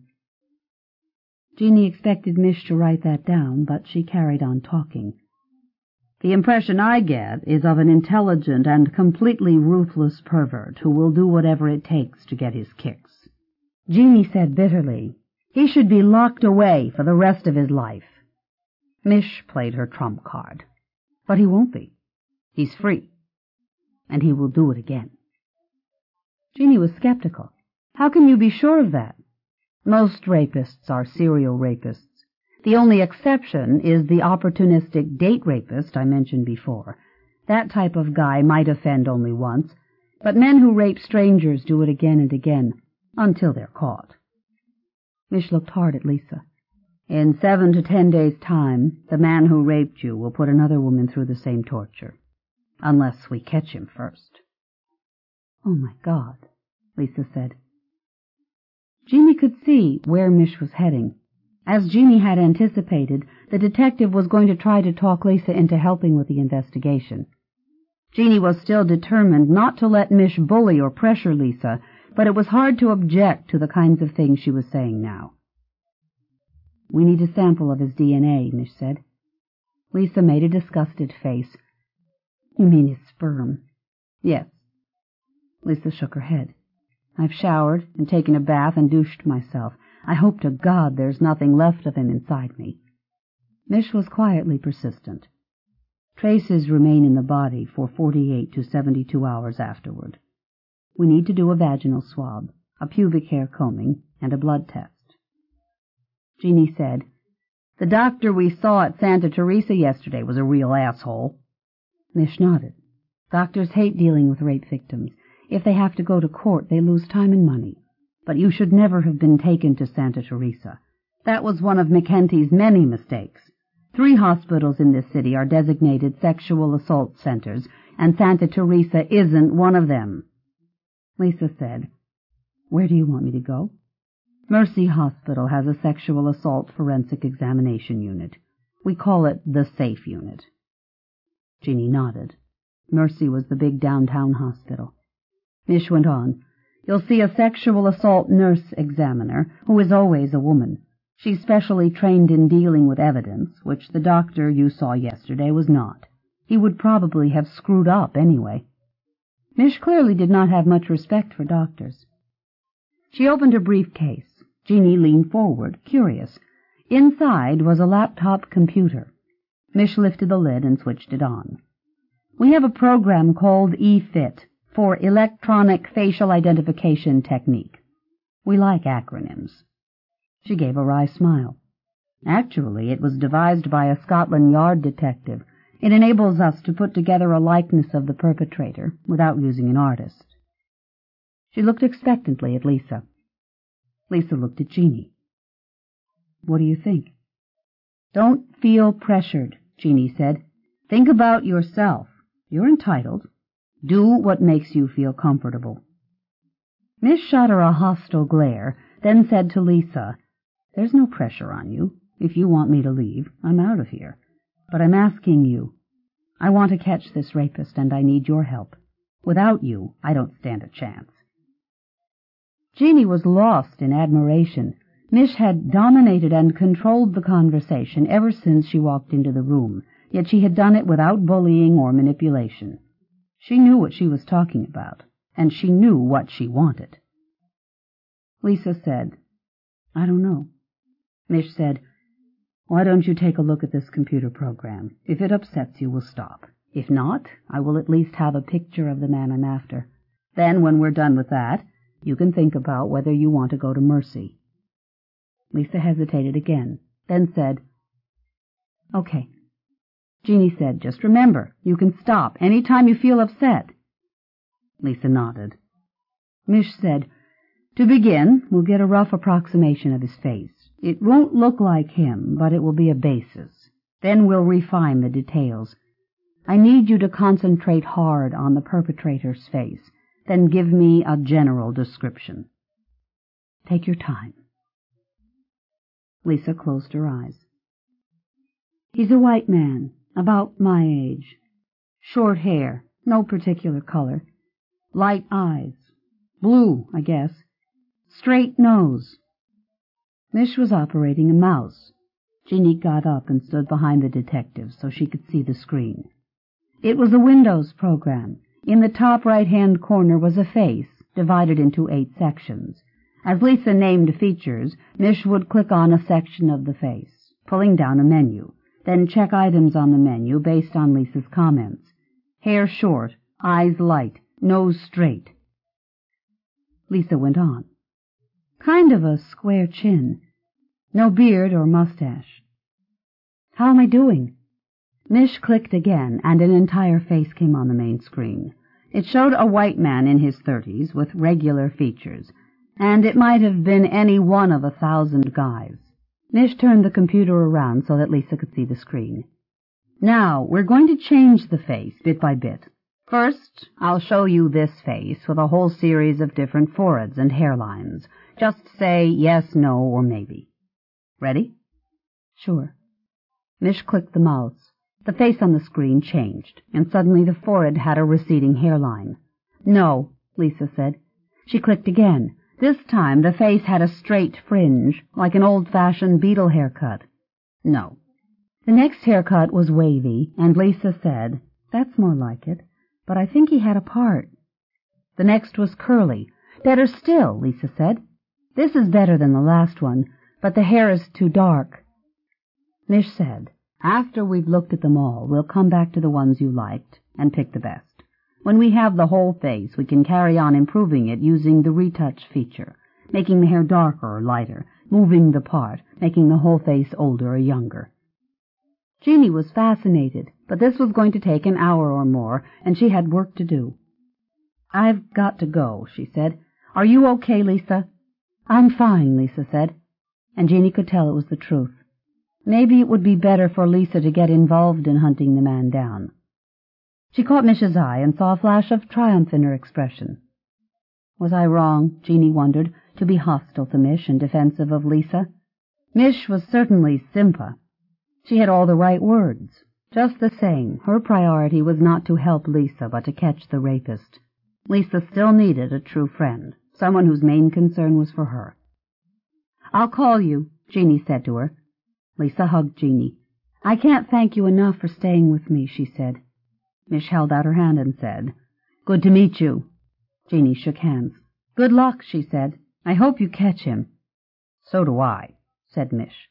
Speaker 1: Jeannie expected Mish to write that down, but she carried on talking. The impression I get is of an intelligent and completely ruthless pervert who will do whatever it takes to get his kicks. Jeannie said bitterly, he should be locked away for the rest of his life. Mish played her trump card. But he won't be. He's free. And he will do it again. Jeannie was skeptical. How can you be sure of that? Most rapists are serial rapists. The only exception is the opportunistic date rapist I mentioned before. That type of guy might offend only once, but men who rape strangers do it again and again, until they're caught. Mish looked hard at Lisa. In 7 to 10 days' time, the man who raped you will put another woman through the same torture. Unless we catch him first. Oh, my God, Lisa said. Jeannie could see where Mish was heading. As Jeannie had anticipated, the detective was going to try to talk Lisa into helping with the investigation. Jeannie was still determined not to let Mish bully or pressure Lisa, but it was hard to object to the kinds of things she was saying now. We need a sample of his DNA, Mish said. Lisa made a disgusted face. You mean his sperm? Yes. Lisa shook her head. I've showered and taken a bath and douched myself. I hope to God there's nothing left of him inside me. Mish was quietly persistent. Traces remain in the body for 48 to 72 hours afterward. We need to do a vaginal swab, a pubic hair combing, and a blood test. Jeannie said, The doctor we saw at Santa Teresa yesterday was a real asshole. Mish nodded. Doctors hate dealing with rape victims. If they have to go to court, they lose time and money. But you should never have been taken to Santa Teresa. That was one of McKenty's many mistakes. 3 hospitals in this city are designated sexual assault centers, and Santa Teresa isn't one of them. Lisa said, Where do you want me to go? Mercy Hospital has a sexual assault forensic examination unit. We call it the SAFE unit. Jeannie nodded. Mercy was the big downtown hospital. Mish went on, You'll see a sexual assault nurse examiner, who is always a woman. She's specially trained in dealing with evidence, which the doctor you saw yesterday was not. He would probably have screwed up anyway. Mish clearly did not have much respect for doctors. She opened her briefcase. Jeannie leaned forward, curious. Inside was a laptop computer. Mish lifted the lid and switched it on. We have a program called eFit, for Electronic Facial Identification Technique. We like acronyms. She gave a wry smile. Actually, it was devised by a Scotland Yard detective. It enables us to put together a likeness of the perpetrator without using an artist. She looked expectantly at Lisa. Lisa looked at Jeannie. What do you think? Don't feel pressured, Jeannie said. Think about yourself. You're entitled. Do what makes you feel comfortable. Mish shot her a hostile glare, then said to Lisa, "There's no pressure on you. If you want me to leave, I'm out of here. But I'm asking you. I want to catch this rapist, and I need your help. Without you, I don't stand a chance." Jeannie was lost in admiration. Mish had dominated and controlled the conversation ever since she walked into the room, yet she had done it without bullying or manipulation. She knew what she was talking about, and she knew what she wanted. Lisa said, "I don't know." Mish said, "Why don't you take a look at this computer program? If it upsets you, we'll stop. If not, I will at least have a picture of the man I'm after. Then, when we're done with that, you can think about whether you want to go to Mercy." Lisa hesitated again, then said, "Okay." Jeannie said, "Just remember, you can stop any time you feel upset." Lisa nodded. Mish said, "To begin, we'll get a rough approximation of his face. It won't look like him, but it will be a basis. Then we'll refine the details. I need you to concentrate hard on the perpetrator's face, then give me a general description. Take your time." Lisa closed her eyes. "He's a white man, about my age. Short hair, no particular color. Light eyes. Blue, I guess. Straight nose." Mish was operating a mouse. Jeannie got up and stood behind the detective so she could see the screen. It was a Windows program. In the top right-hand corner was a face, divided into 8 sections. As Lisa named features, Mish would click on a section of the face, pulling down a menu, then check items on the menu based on Lisa's comments. Hair short, eyes light, nose straight. Lisa went on. "Kind of a square chin. No beard or mustache. How am I doing?" Mish clicked again, and an entire face came on the main screen. It showed a white man in his 30s with regular features, and it might have been any one of 1,000 guys. Mish turned the computer around so that Lisa could see the screen. "Now, we're going to change the face bit by bit. First, I'll show you this face with a whole series of different foreheads and hairlines. Just say yes, no, or maybe. Ready?" "Sure." Mish clicked the mouse. The face on the screen changed, and suddenly the forehead had a receding hairline. "No," Lisa said. She clicked again. This time the face had a straight fringe, like an old-fashioned Beatle haircut. "No." The next haircut was wavy, and Lisa said, "That's more like it, but I think he had a part." The next was curly. "Better still," Lisa said. "This is better than the last one, but the hair is too dark." Mish said, "After we've looked at them all, we'll come back to the ones you liked and pick the best. When we have the whole face, we can carry on improving it using the retouch feature, making the hair darker or lighter, moving the part, making the whole face older or younger." Jeannie was fascinated, but this was going to take an hour or more, and she had work to do. "I've got to go," she said. "Are you okay, Lisa?" "I'm fine," Lisa said, and Jeannie could tell it was the truth. Maybe it would be better for Lisa to get involved in hunting the man down. She caught Mish's eye and saw a flash of triumph in her expression. Was I wrong, Jeannie wondered, to be hostile to Mish and defensive of Lisa? Mish was certainly Simpa. She had all the right words. Just the same, her priority was not to help Lisa, but to catch the rapist. Lisa still needed a true friend, someone whose main concern was for her. "I'll call you," Jeannie said to her. Lisa hugged Jeannie. "I can't thank you enough for staying with me," she said. Mish held out her hand and said, "Good to meet you." Jeannie shook hands. "Good luck," she said. "I hope you catch him." "So do I," said Mish.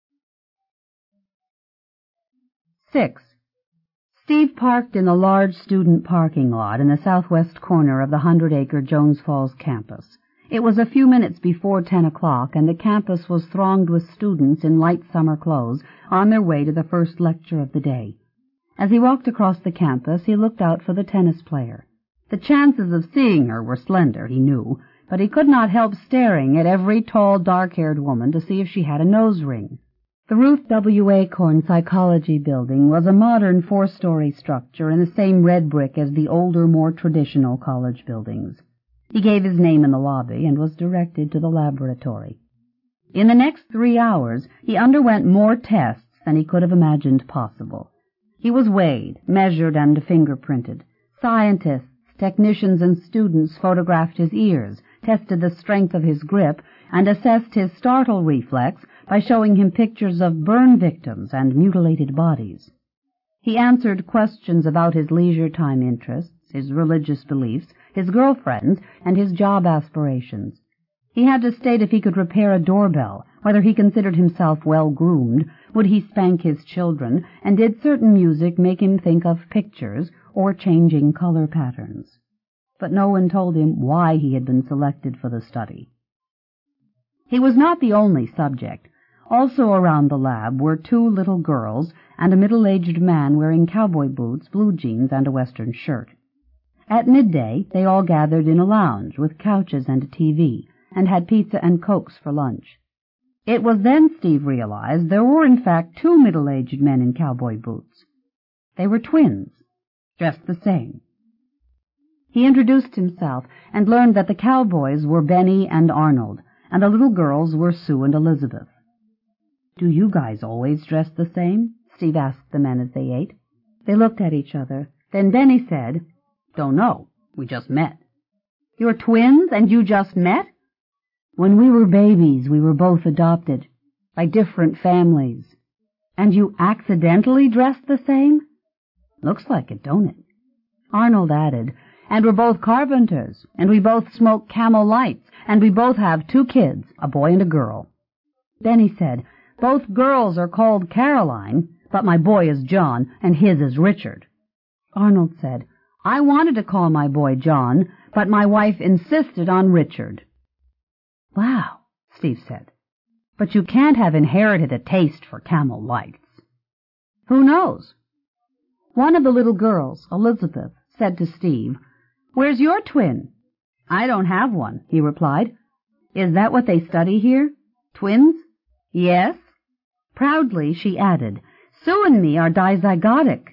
Speaker 1: 6. Steve parked in the large student parking lot in the southwest corner of the 100-acre Jones Falls campus. It was a few minutes before 10 o'clock, and the campus was thronged with students in light summer clothes on their way to the first lecture of the day. As he walked across the campus, he looked out for the tennis player. The chances of seeing her were slender, he knew, but he could not help staring at every tall, dark-haired woman to see if she had a nose ring. The Ruth W. Acorn Psychology Building was a modern 4-story structure in the same red brick as the older, more traditional college buildings. He gave his name in the lobby and was directed to the laboratory. In the next 3 hours, he underwent more tests than he could have imagined possible. He was weighed, measured, and fingerprinted. Scientists, technicians, and students photographed his ears, tested the strength of his grip, and assessed his startle reflex by showing him pictures of burn victims and mutilated bodies. He answered questions about his leisure time interests, his religious beliefs, his girlfriends, and his job aspirations. He had to state if he could repair a doorbell, whether he considered himself well-groomed, would he spank his children, and did certain music make him think of pictures or changing color patterns. But no one told him why he had been selected for the study. He was not the only subject. Also around the lab were 2 little girls and a middle-aged man wearing cowboy boots, blue jeans, and a western shirt. At midday, they all gathered in a lounge with couches and a TV, and had pizza and cokes for lunch. It was then Steve realized there were in fact 2 middle-aged men in cowboy boots. They were twins, dressed the same. He introduced himself and learned that the cowboys were Benny and Arnold, and the little girls were Sue and Elizabeth. "Do you guys always dress the same?" Steve asked the men as they ate. They looked at each other. Then Benny said, "Don't know. We just met." "You're twins and you just met?" "When we were babies, we were both adopted by different families." "And you accidentally dressed the same?" "Looks like it, don't it?" Arnold added, "And we're both carpenters, and we both smoke Camel Lights, and we both have 2 kids, a boy and a girl." Benny said, "Both girls are called Caroline, but my boy is John, and his is Richard." Arnold said, "I wanted to call my boy John, but my wife insisted on Richard." "Wow," Steve said. "But you can't have inherited a taste for Camel Lights." "Who knows?" One of the little girls, Elizabeth, said to Steve, "Where's your twin?" "I don't have one," he replied. "Is that what they study here? Twins?" "Yes." Proudly she added, "Sue and me are dizygotic."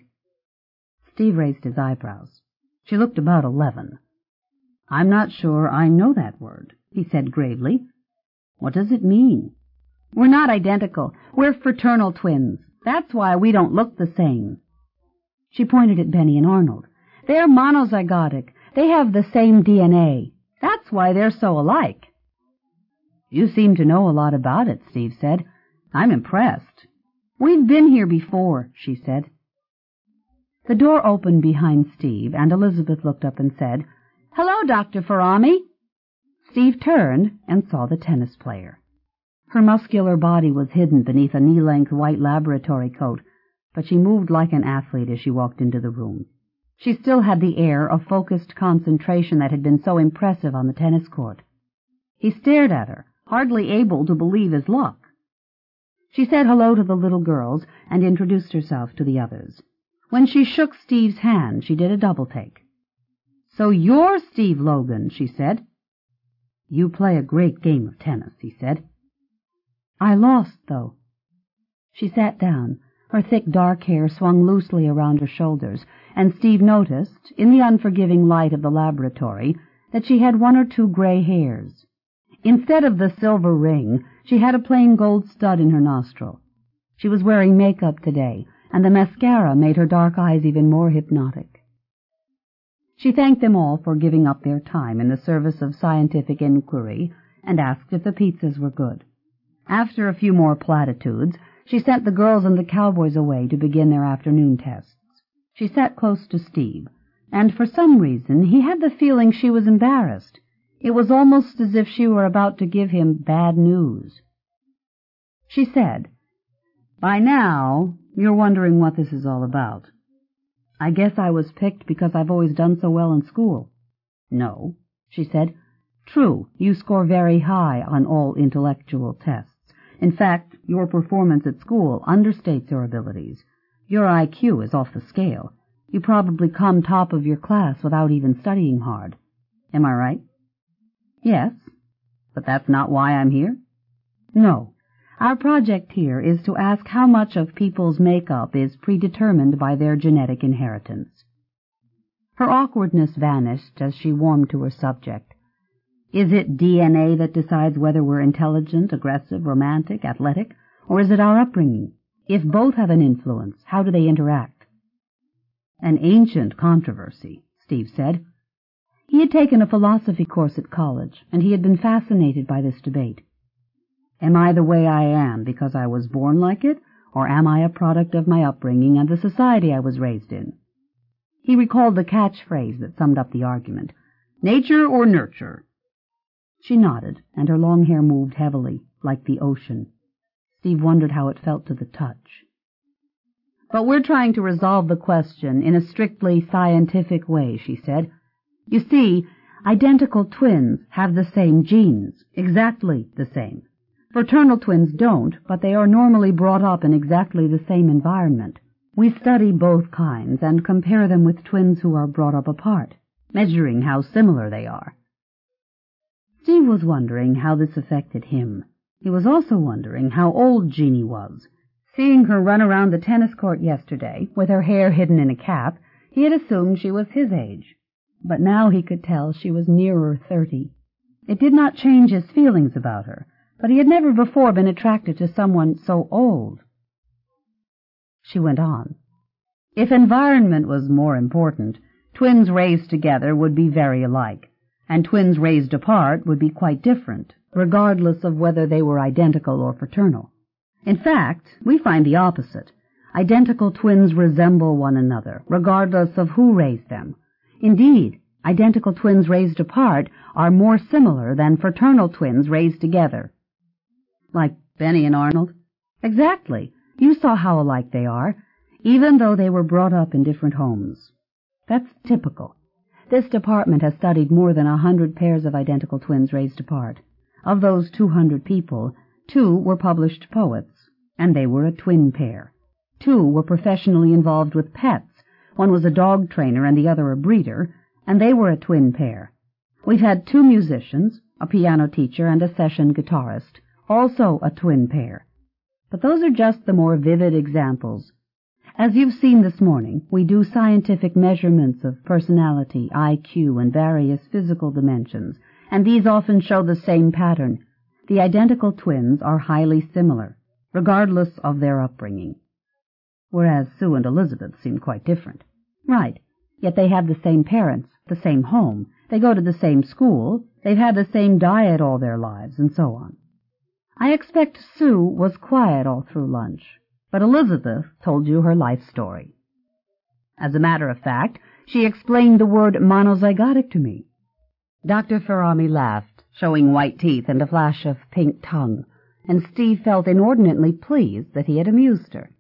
Speaker 1: Steve raised his eyebrows. She looked about 11. "I'm not sure I know that word," he said gravely. "What does it mean?" "We're not identical. We're fraternal twins. That's why we don't look the same." She pointed at Benny and Arnold. "They're monozygotic. They have the same DNA. That's why they're so alike." "You seem to know a lot about it," Steve said. "I'm impressed." "We've been here before," she said. The door opened behind Steve, and Elizabeth looked up and said, "Hello, Dr. Farami." Steve turned and saw the tennis player. Her muscular body was hidden beneath a knee-length white laboratory coat, but she moved like an athlete as she walked into the room. She still had the air of focused concentration that had been so impressive on the tennis court. He stared at her, hardly able to believe his luck. She said hello to the little girls and introduced herself to the others. When she shook Steve's hand, she did a double-take. "So you're Steve Logan," she said. "You play a great game of tennis," he said. "I lost, though." She sat down. Her thick dark hair swung loosely around her shoulders, and Steve noticed, in the unforgiving light of the laboratory, that she had 1 or 2 gray hairs. Instead of the silver ring, she had a plain gold stud in her nostril. She was wearing makeup today, and the mascara made her dark eyes even more hypnotic. She thanked them all for giving up their time in the service of scientific inquiry and asked if the pizzas were good. After a few more platitudes, she sent the girls and the cowboys away to begin their afternoon tests. She sat close to Steve, and for some reason he had the feeling she was embarrassed. It was almost as if she were about to give him bad news. She said, "By now, you're wondering what this is all about. I guess I was picked because I've always done so well in school." "No," she said. "True, you score very high on all intellectual tests. In fact, your performance at school understates your abilities. Your IQ is off the scale. You probably come top of your class without even studying hard. Am I right?" "Yes." "But that's not why I'm here?" "No. Our project here is to ask how much of people's makeup is predetermined by their genetic inheritance." Her awkwardness vanished as she warmed to her subject. Is it DNA that decides whether we're intelligent, aggressive, romantic, athletic, or is it our upbringing? If both have an influence, how do they interact? An ancient controversy, Steve said. He had taken a philosophy course at college, and he had been fascinated by this debate. Am I the way I am because I was born like it, or am I a product of my upbringing and the society I was raised in? He recalled the catchphrase that summed up the argument, nature or nurture. She nodded, and her long hair moved heavily, like the ocean. Steve wondered how it felt to the touch. But we're trying to resolve the question in a strictly scientific way, she said. You see, identical twins have the same genes, exactly the same. Fraternal twins don't, but they are normally brought up in exactly the same environment. We study both kinds and compare them with twins who are brought up apart, measuring how similar they are. Steve was wondering how this affected him. He was also wondering how old Jeannie was. Seeing her run around the tennis court yesterday, with her hair hidden in a cap, he had assumed she was his age. But now he could tell she was nearer 30. It did not change his feelings about her, but he had never before been attracted to someone so old. She went on. If environment was more important, twins raised together would be very alike, and twins raised apart would be quite different, regardless of whether they were identical or fraternal. In fact, we find the opposite. Identical twins resemble one another, regardless of who raised them. Indeed, identical twins raised apart are more similar than fraternal twins raised together. Like Benny and Arnold? Exactly. You saw how alike they are, even though they were brought up in different homes. That's typical. This department has studied more than 100 pairs of identical twins raised apart. Of those 200 people, 2 were published poets, and they were a twin pair. 2 were professionally involved with pets. One was a dog trainer and the other a breeder, and they were a twin pair. We've had 2 musicians, a piano teacher and a session guitarist, also a twin pair. But those are just the more vivid examples. As you've seen this morning, we do scientific measurements of personality, IQ, and various physical dimensions, and these often show the same pattern. The identical twins are highly similar, regardless of their upbringing. Whereas Sue and Elizabeth seem quite different. Right, yet they have the same parents, the same home, they go to the same school, they've had the same diet all their lives, and so on. I expect Sue was quiet all through lunch, but Elizabeth told you her life story. As a matter of fact, she explained the word monozygotic to me. Dr. Ferrami laughed, showing white teeth and a flash of pink tongue, and Steve felt inordinately pleased that he had amused her.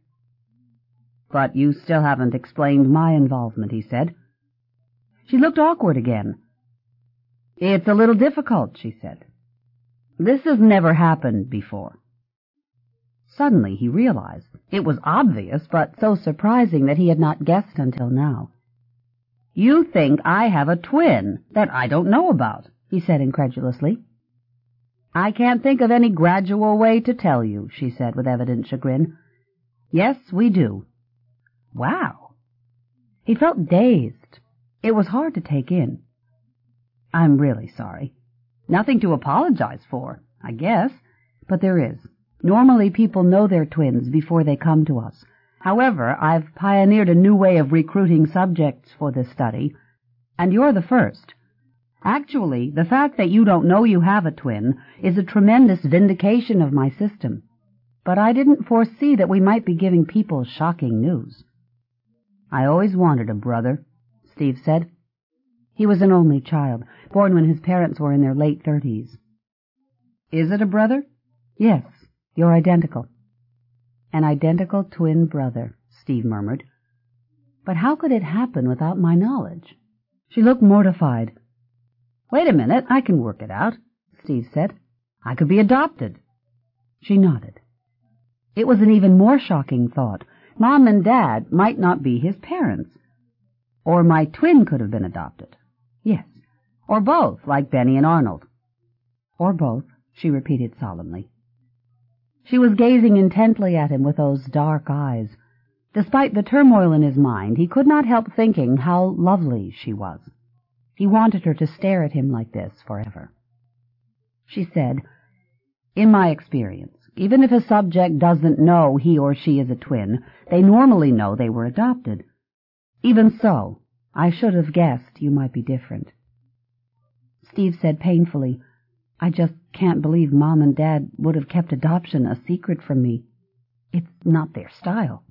Speaker 1: But you still haven't explained my involvement, he said. She looked awkward again. It's a little difficult, she said. This has never happened before. Suddenly he realized it was obvious, but so surprising that he had not guessed until now. You think I have a twin that I don't know about, he said incredulously. I can't think of any gradual way to tell you, she said with evident chagrin. Yes, we do. Wow. He felt dazed. It was hard to take in. I'm really sorry. Nothing to apologize for, I guess, but there is. Normally people know they're twins before they come to us. However, I've pioneered a new way of recruiting subjects for this study, and you're the first. Actually, the fact that you don't know you have a twin is a tremendous vindication of my system. But I didn't foresee that we might be giving people shocking news. I always wanted a brother, Steve said. He was an only child, born when his parents were in their late 30s. Is it a brother? Yes, you're identical. An identical twin brother, Steve murmured. But how could it happen without my knowledge? She looked mortified. Wait a minute, I can work it out, Steve said. I could be adopted. She nodded. It was an even more shocking thought. Mom and Dad might not be his parents. Or my twin could have been adopted. Yes. Or both, like Benny and Arnold. Or both, she repeated solemnly. She was gazing intently at him with those dark eyes. Despite the turmoil in his mind, he could not help thinking how lovely she was. He wanted her to stare at him like this forever. She said, "In my experience, even if a subject doesn't know he or she is a twin, they normally know they were adopted. Even so, I should have guessed you might be different." Steve said painfully, "I just can't believe Mom and Dad would have kept adoption a secret from me. It's not their style."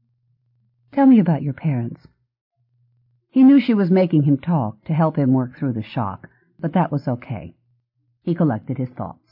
Speaker 1: "Tell me about your parents." He knew she was making him talk to help him work through the shock, but that was okay. He collected his thoughts.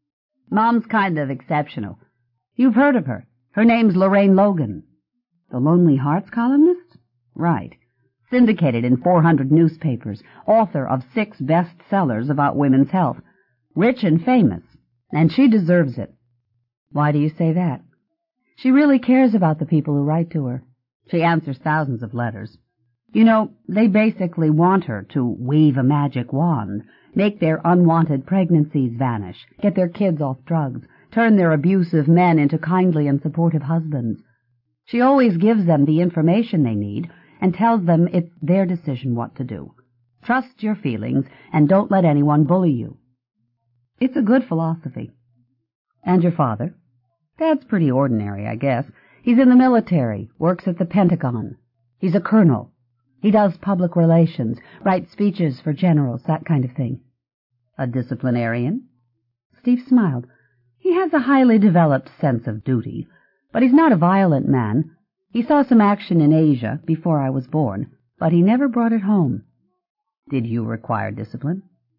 Speaker 1: "Mom's kind of exceptional. You've heard of her. Her name's Lorraine Logan." "The Lonely Hearts columnist?" "Right. Syndicated in 400 newspapers, author of 6 bestsellers about women's health. Rich and famous, and she deserves it." "Why do you say that?" "She really cares about the people who write to her. She answers thousands of letters. You know, they basically want her to wave a magic wand, make their unwanted pregnancies vanish, get their kids off drugs, turn their abusive men into kindly and supportive husbands. She always gives them the information they need and tells them it's their decision what to do. Trust your feelings and don't let anyone bully you. It's a good philosophy." "And your father?" "Dad's pretty ordinary, I guess. He's in the military, works at the Pentagon. He's a colonel. He does public relations, writes speeches for generals, that kind of thing." "A disciplinarian?" Steve smiled. "He has a highly developed sense of duty, but he's not a violent man. He saw some action in Asia before I was born, but he never brought it home." "Did you require discipline?"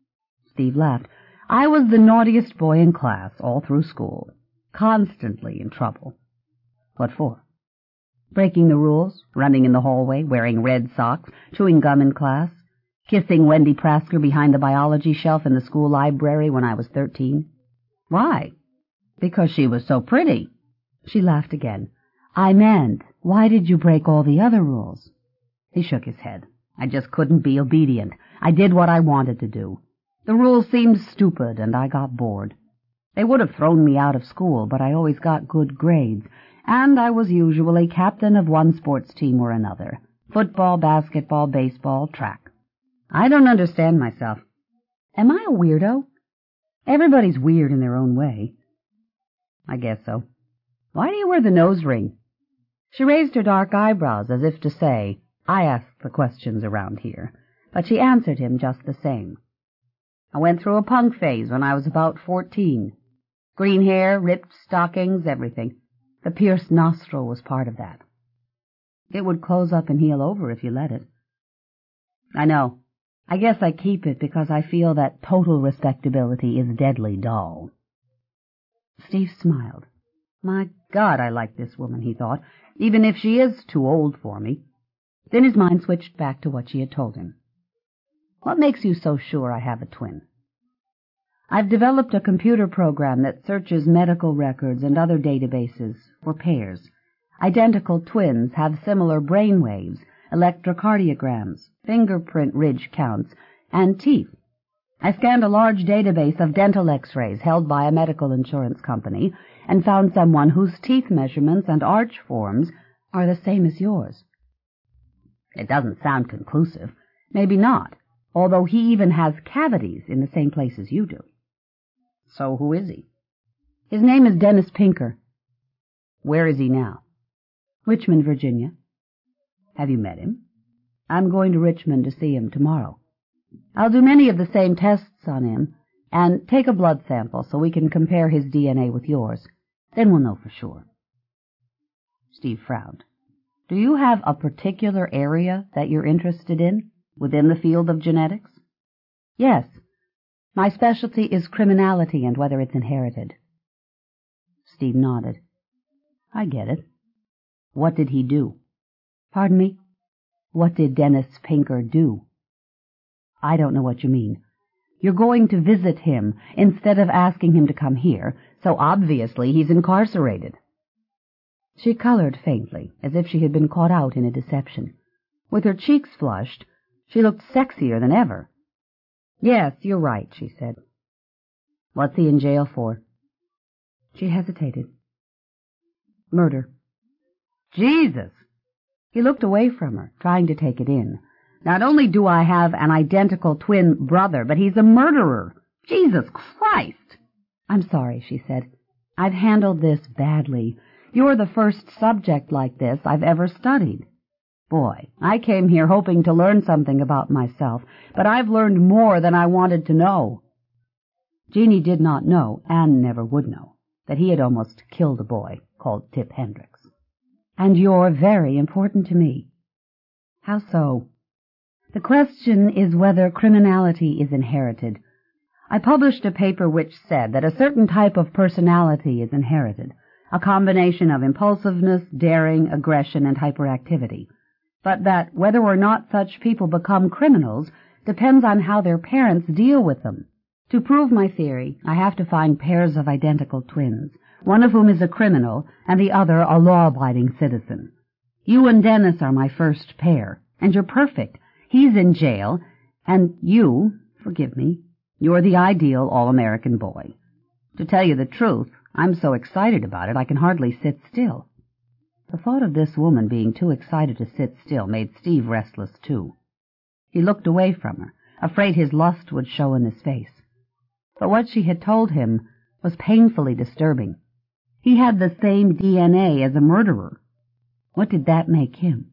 Speaker 1: Steve laughed. "I was the naughtiest boy in class all through school, constantly in trouble." "What for?" "Breaking the rules, running in the hallway, wearing red socks, chewing gum in class, kissing Wendy Prasker behind the biology shelf in the school library when I was 13. "Why?" "Because she was so pretty." She laughed again. "I meant, why did you break all the other rules?" He shook his head. "I just couldn't be obedient. I did what I wanted to do. The rules seemed stupid, and I got bored. They would have thrown me out of school, but I always got good grades, and I was usually captain of one sports team or another. Football, basketball, baseball, track. I don't understand myself. Am I a weirdo? Everybody's weird in their own way." "I guess so. Why do you wear the nose ring?" She raised her dark eyebrows as if to say, "I ask the questions around here," but she answered him just the same. "I went through a punk phase when I was about 14. Green hair, ripped stockings, everything. The pierced nostril was part of that." "It would close up and heal over if you let it." "I know. I guess I keep it because I feel that total respectability is deadly dull." Steve smiled. "My God, I like this woman," he thought, "even if she is too old for me." Then his mind switched back to what she had told him. "What makes you so sure I have a twin?" "I've developed a computer program that searches medical records and other databases for pairs. Identical twins have similar brain waves, electrocardiograms, fingerprint ridge counts, and teeth. I scanned a large database of dental x-rays held by a medical insurance company and found someone whose teeth measurements and arch forms are the same as yours." "It doesn't sound conclusive." "Maybe not, although he even has cavities in the same place as you do." "So who is he?" "His name is Dennis Pinker." "Where is he now?" "Richmond, Virginia." "Have you met him?" "I'm going to Richmond to see him tomorrow. I'll do many of the same tests on him, and take a blood sample so we can compare his DNA with yours. Then we'll know for sure." Steve frowned. "Do you have a particular area that you're interested in, within the field of genetics?" "Yes. My specialty is criminality and whether it's inherited." Steve nodded. "I get it. What did he do?" "Pardon me?" "What did Dennis Pinker do?" "I don't know what you mean. You're going to visit him instead of asking him to come here, so obviously he's incarcerated." She colored faintly, as if she had been caught out in a deception. With her cheeks flushed, she looked sexier than ever. "Yes, you're right," she said. "What's he in jail for?" She hesitated. "Murder." "Jesus!" He looked away from her, trying to take it in. "Not only do I have an identical twin brother, but he's a murderer. Jesus Christ! I'm sorry, she said. I've handled this badly. You're the first subject like this I've ever studied. Boy, I came here hoping to learn something about myself, but I've learned more than I wanted to know. Jeannie did not know, and never would know, that he had almost killed a boy called Tip Hendricks. And you're very important to me. How so? The question is whether criminality is inherited. I published a paper which said that a certain type of personality is inherited, a combination of impulsiveness, daring, aggression, and hyperactivity, but that whether or not such people become criminals depends on how their parents deal with them. To prove my theory, I have to find pairs of identical twins, one of whom is a criminal and the other a law-abiding citizen. You and Dennis are my first pair, and you're perfect. He's in jail, and you, forgive me, you're the ideal all-American boy. To tell you the truth, I'm so excited about it I can hardly sit still. The thought of this woman being too excited to sit still made Steve restless, too. He looked away from her, afraid his lust would show in his face. But what she had told him was painfully disturbing. He had the same DNA as a murderer. What did that make him?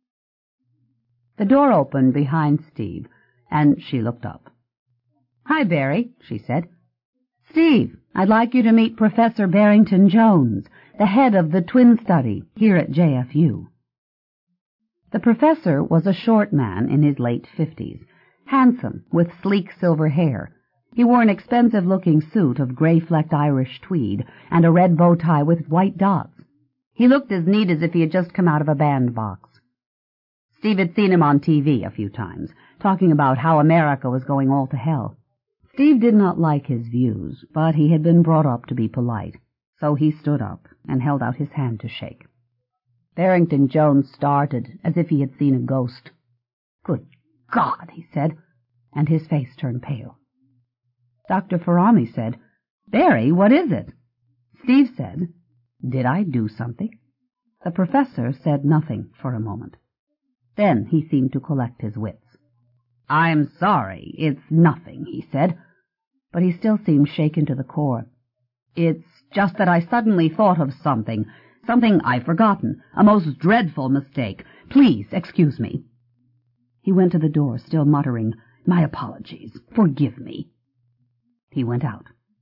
Speaker 1: The door opened behind Steve, and she looked up. "Hi, Barry," she said. "Steve, I'd like you to meet Professor Barrington Jones, the head of the twin study here at JFU." The professor was a short man in his late 50s, handsome, with sleek silver hair. He wore an expensive-looking suit of gray-flecked Irish tweed and a red bow tie with white dots. He looked as neat as if he had just come out of a bandbox. Steve had seen him on TV a few times, talking about how America was going all to hell. Steve did not like his views, but he had been brought up to be polite, so he stood up and held out his hand to shake. Barrington Jones started as if he had seen a ghost. "Good God," he said, and his face turned pale. Dr. Farami said, "Barry, what is it?" Steve said, "Did I do something?" The professor said nothing for a moment. Then he seemed to collect his wits. "I'm sorry, it's nothing," he said, but he still seemed shaken to the core. "It's just that I suddenly thought of something I've forgotten, a most dreadful mistake. Please excuse me." He went to the door, still muttering, "My apologies. Forgive me." He went out.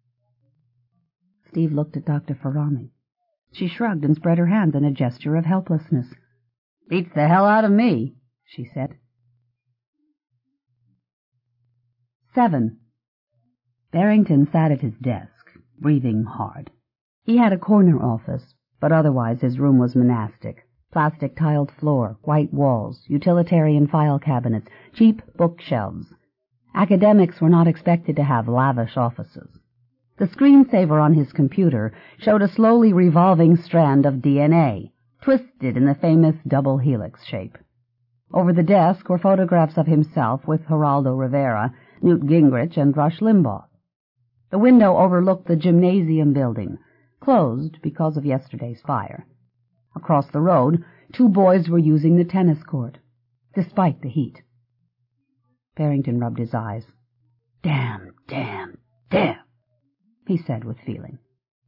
Speaker 1: Steve looked at Dr. Farami. She shrugged and spread her hands in a gesture of helplessness. "Beats the hell out of me," she said. 7. Barrington sat at his desk, breathing hard. He had a corner office, but otherwise his room was monastic. Plastic tiled floor, white walls, utilitarian file cabinets, cheap bookshelves. Academics were not expected to have lavish offices. The screensaver on his computer showed a slowly revolving strand of DNA, twisted in the famous double helix shape. Over the desk were photographs of himself with Geraldo Rivera, Newt Gingrich, and Rush Limbaugh. The window overlooked the gymnasium building, closed because of yesterday's fire. Across the road, 2 boys were using the tennis court, despite the heat. Barrington rubbed his eyes. "Damn, damn, damn," he said with feeling.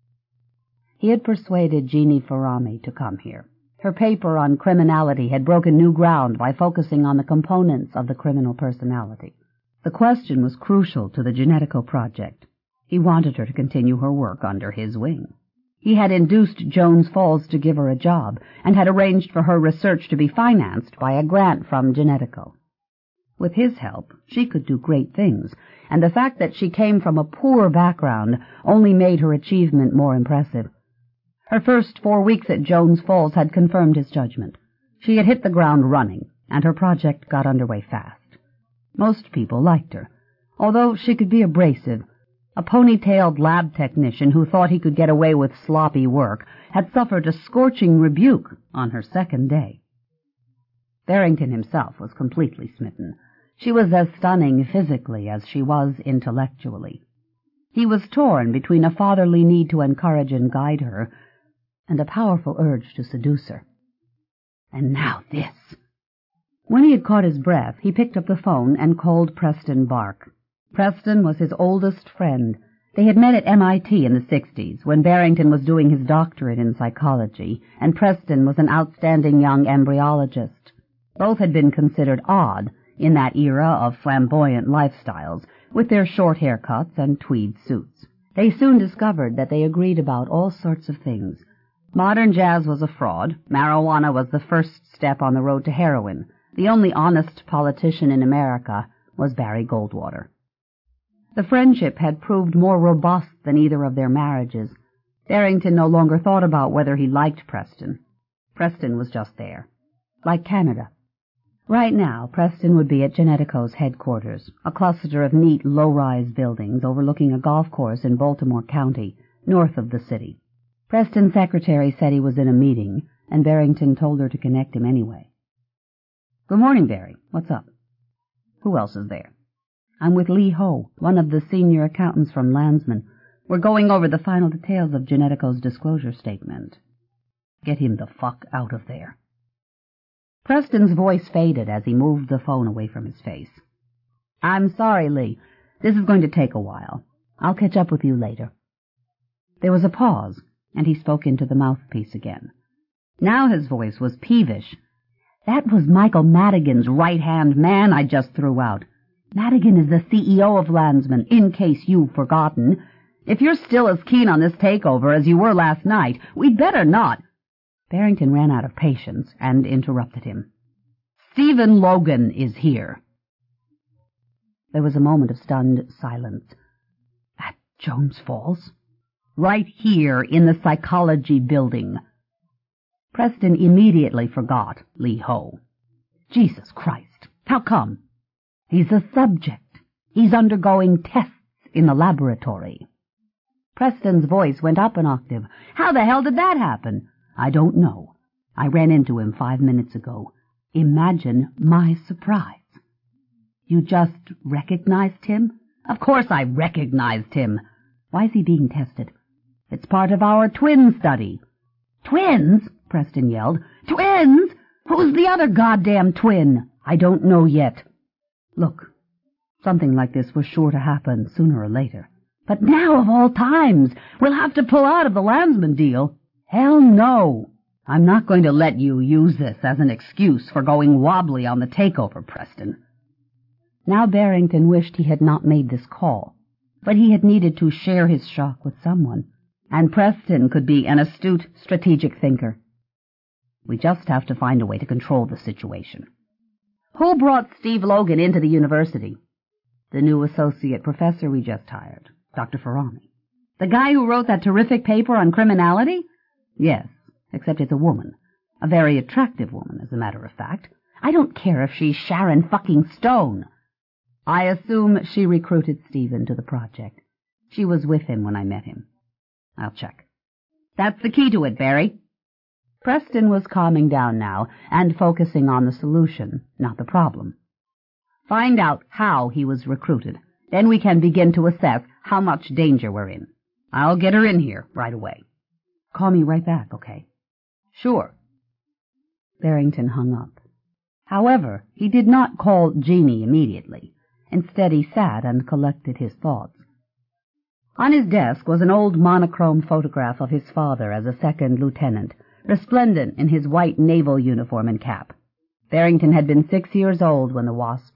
Speaker 1: He had persuaded Jeannie Farami to come here. Her paper on criminality had broken new ground by focusing on the components of the criminal personality. The question was crucial to the Genetico project. He wanted her to continue her work under his wing. He had induced Jones Falls to give her a job and had arranged for her research to be financed by a grant from Genetico. With his help, she could do great things, and the fact that she came from a poor background only made her achievement more impressive. Her first 4 weeks at Jones Falls had confirmed his judgment. She had hit the ground running, and her project got underway fast. Most people liked her, although she could be abrasive. A ponytailed lab technician who thought he could get away with sloppy work had suffered a scorching rebuke on her second day. Barrington himself was completely smitten. She was as stunning physically as she was intellectually. He was torn between a fatherly need to encourage and guide her and a powerful urge to seduce her. And now this. When he had caught his breath, he picked up the phone and called Preston Bark. Preston was his oldest friend. They had met at MIT in the 60s, when Barrington was doing his doctorate in psychology, and Preston was an outstanding young embryologist. Both had been considered odd in that era of flamboyant lifestyles, with their short haircuts and tweed suits. They soon discovered that they agreed about all sorts of things. Modern jazz was a fraud. Marijuana was the first step on the road to heroin. The only honest politician in America was Barry Goldwater. The friendship had proved more robust than either of their marriages. Barrington no longer thought about whether he liked Preston. Preston was just there. Like Canada. Right now, Preston would be at Genetico's headquarters, a cluster of neat, low-rise buildings overlooking a golf course in Baltimore County, north of the city. Preston's secretary said he was in a meeting, and Barrington told her to connect him anyway. "Good morning, Barry. What's up?" "Who else is there?" "I'm with Lee Ho, one of the senior accountants from Landsman. We're going over the final details of Genetico's disclosure statement." "Get him the fuck out of there." Preston's voice faded as he moved the phone away from his face. "I'm sorry, Lee. This is going to take a while. I'll catch up with you later." There was a pause, and he spoke into the mouthpiece again. Now his voice was peevish. "That was Michael Madigan's right-hand man I just threw out. Madigan is the CEO of Landsman, in case you've forgotten. If you're still as keen on this takeover as you were last night, we'd better not—" Barrington ran out of patience and interrupted him. "Stephen Logan is here." There was a moment of stunned silence. "At Jones Falls?" "Right here in the psychology building." Preston immediately forgot Lee Ho. "Jesus Christ! How come?" "He's a subject. He's undergoing tests in the laboratory." Preston's voice went up an octave. "How the hell did that happen?" "I don't know. I ran into him 5 minutes ago. Imagine my surprise." "You just recognized him?" "Of course I recognized him." "Why is he being tested?" "It's part of our twin study." "Twins?" Preston yelled. "Twins? Who's the other goddamn twin?" "I don't know yet. Look, something like this was sure to happen sooner or later." "But now of all times, we'll have to pull out of the Landsman deal." "Hell no. I'm not going to let you use this as an excuse for going wobbly on the takeover, Preston." Now Barrington wished he had not made this call, but he had needed to share his shock with someone, and Preston could be an astute, strategic thinker. "We just have to find a way to control the situation." "Who brought Steve Logan into the university?" "The new associate professor we just hired, Dr. Ferrani." "The guy who wrote that terrific paper on criminality?" "Yes, except it's a woman. A very attractive woman, as a matter of fact. I don't care if she's Sharon fucking Stone." "I assume she recruited Stephen to the project. She was with him when I met him." "I'll check." "That's the key to it, Barry." Preston was calming down now and focusing on the solution, not the problem. "Find out how he was recruited. Then we can begin to assess how much danger we're in. I'll get her in here right away." "Call me right back, okay?" "Sure." Barrington hung up. However, he did not call Jeannie immediately. Instead, he sat and collected his thoughts. On his desk was an old monochrome photograph of his father as a second lieutenant, resplendent in his white naval uniform and cap. Barrington had been 6 years old when the WASP